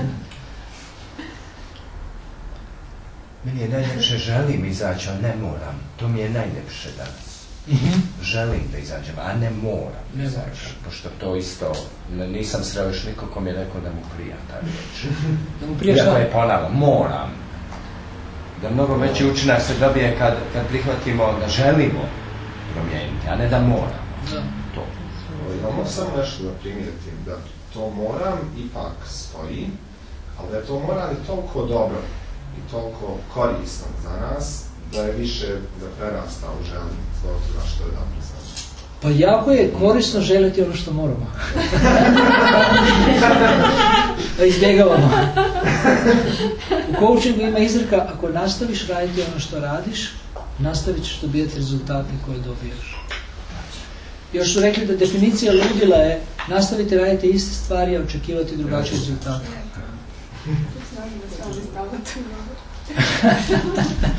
Meni je najljepše, želim izaći, ali ne moram. To mi je najljepše danas. Mm-hmm. Želim da izađem, a ne moram ne izaći. Pošto to isto, nisam sreo još niko ko mi je rekao da mu prija ta riječ. Da mu prija šta? Iako je ponavljam, moram. Da mnogo veći učinak se dobije kad, kad prihvatimo da želimo promijeniti, a ne da moramo. Da. To. Imamo samo nešto da primijetim, da to moram ipak stoji, ali da je to moram i toliko dobro i toliko korisno za nas, da je više da prerasta u želju zbog toga što je dobro za nas. Pa jako je korisno želiti ono što moramo. Da izbjegavamo. U coachingu ima izreka, ako nastaviš raditi ono što radiš, nastavit ćeš dobijati rezultate koje dobijaš. Još su rekli da definicija ludila je nastaviti raditi iste stvari, a očekivati drugačije rezultate.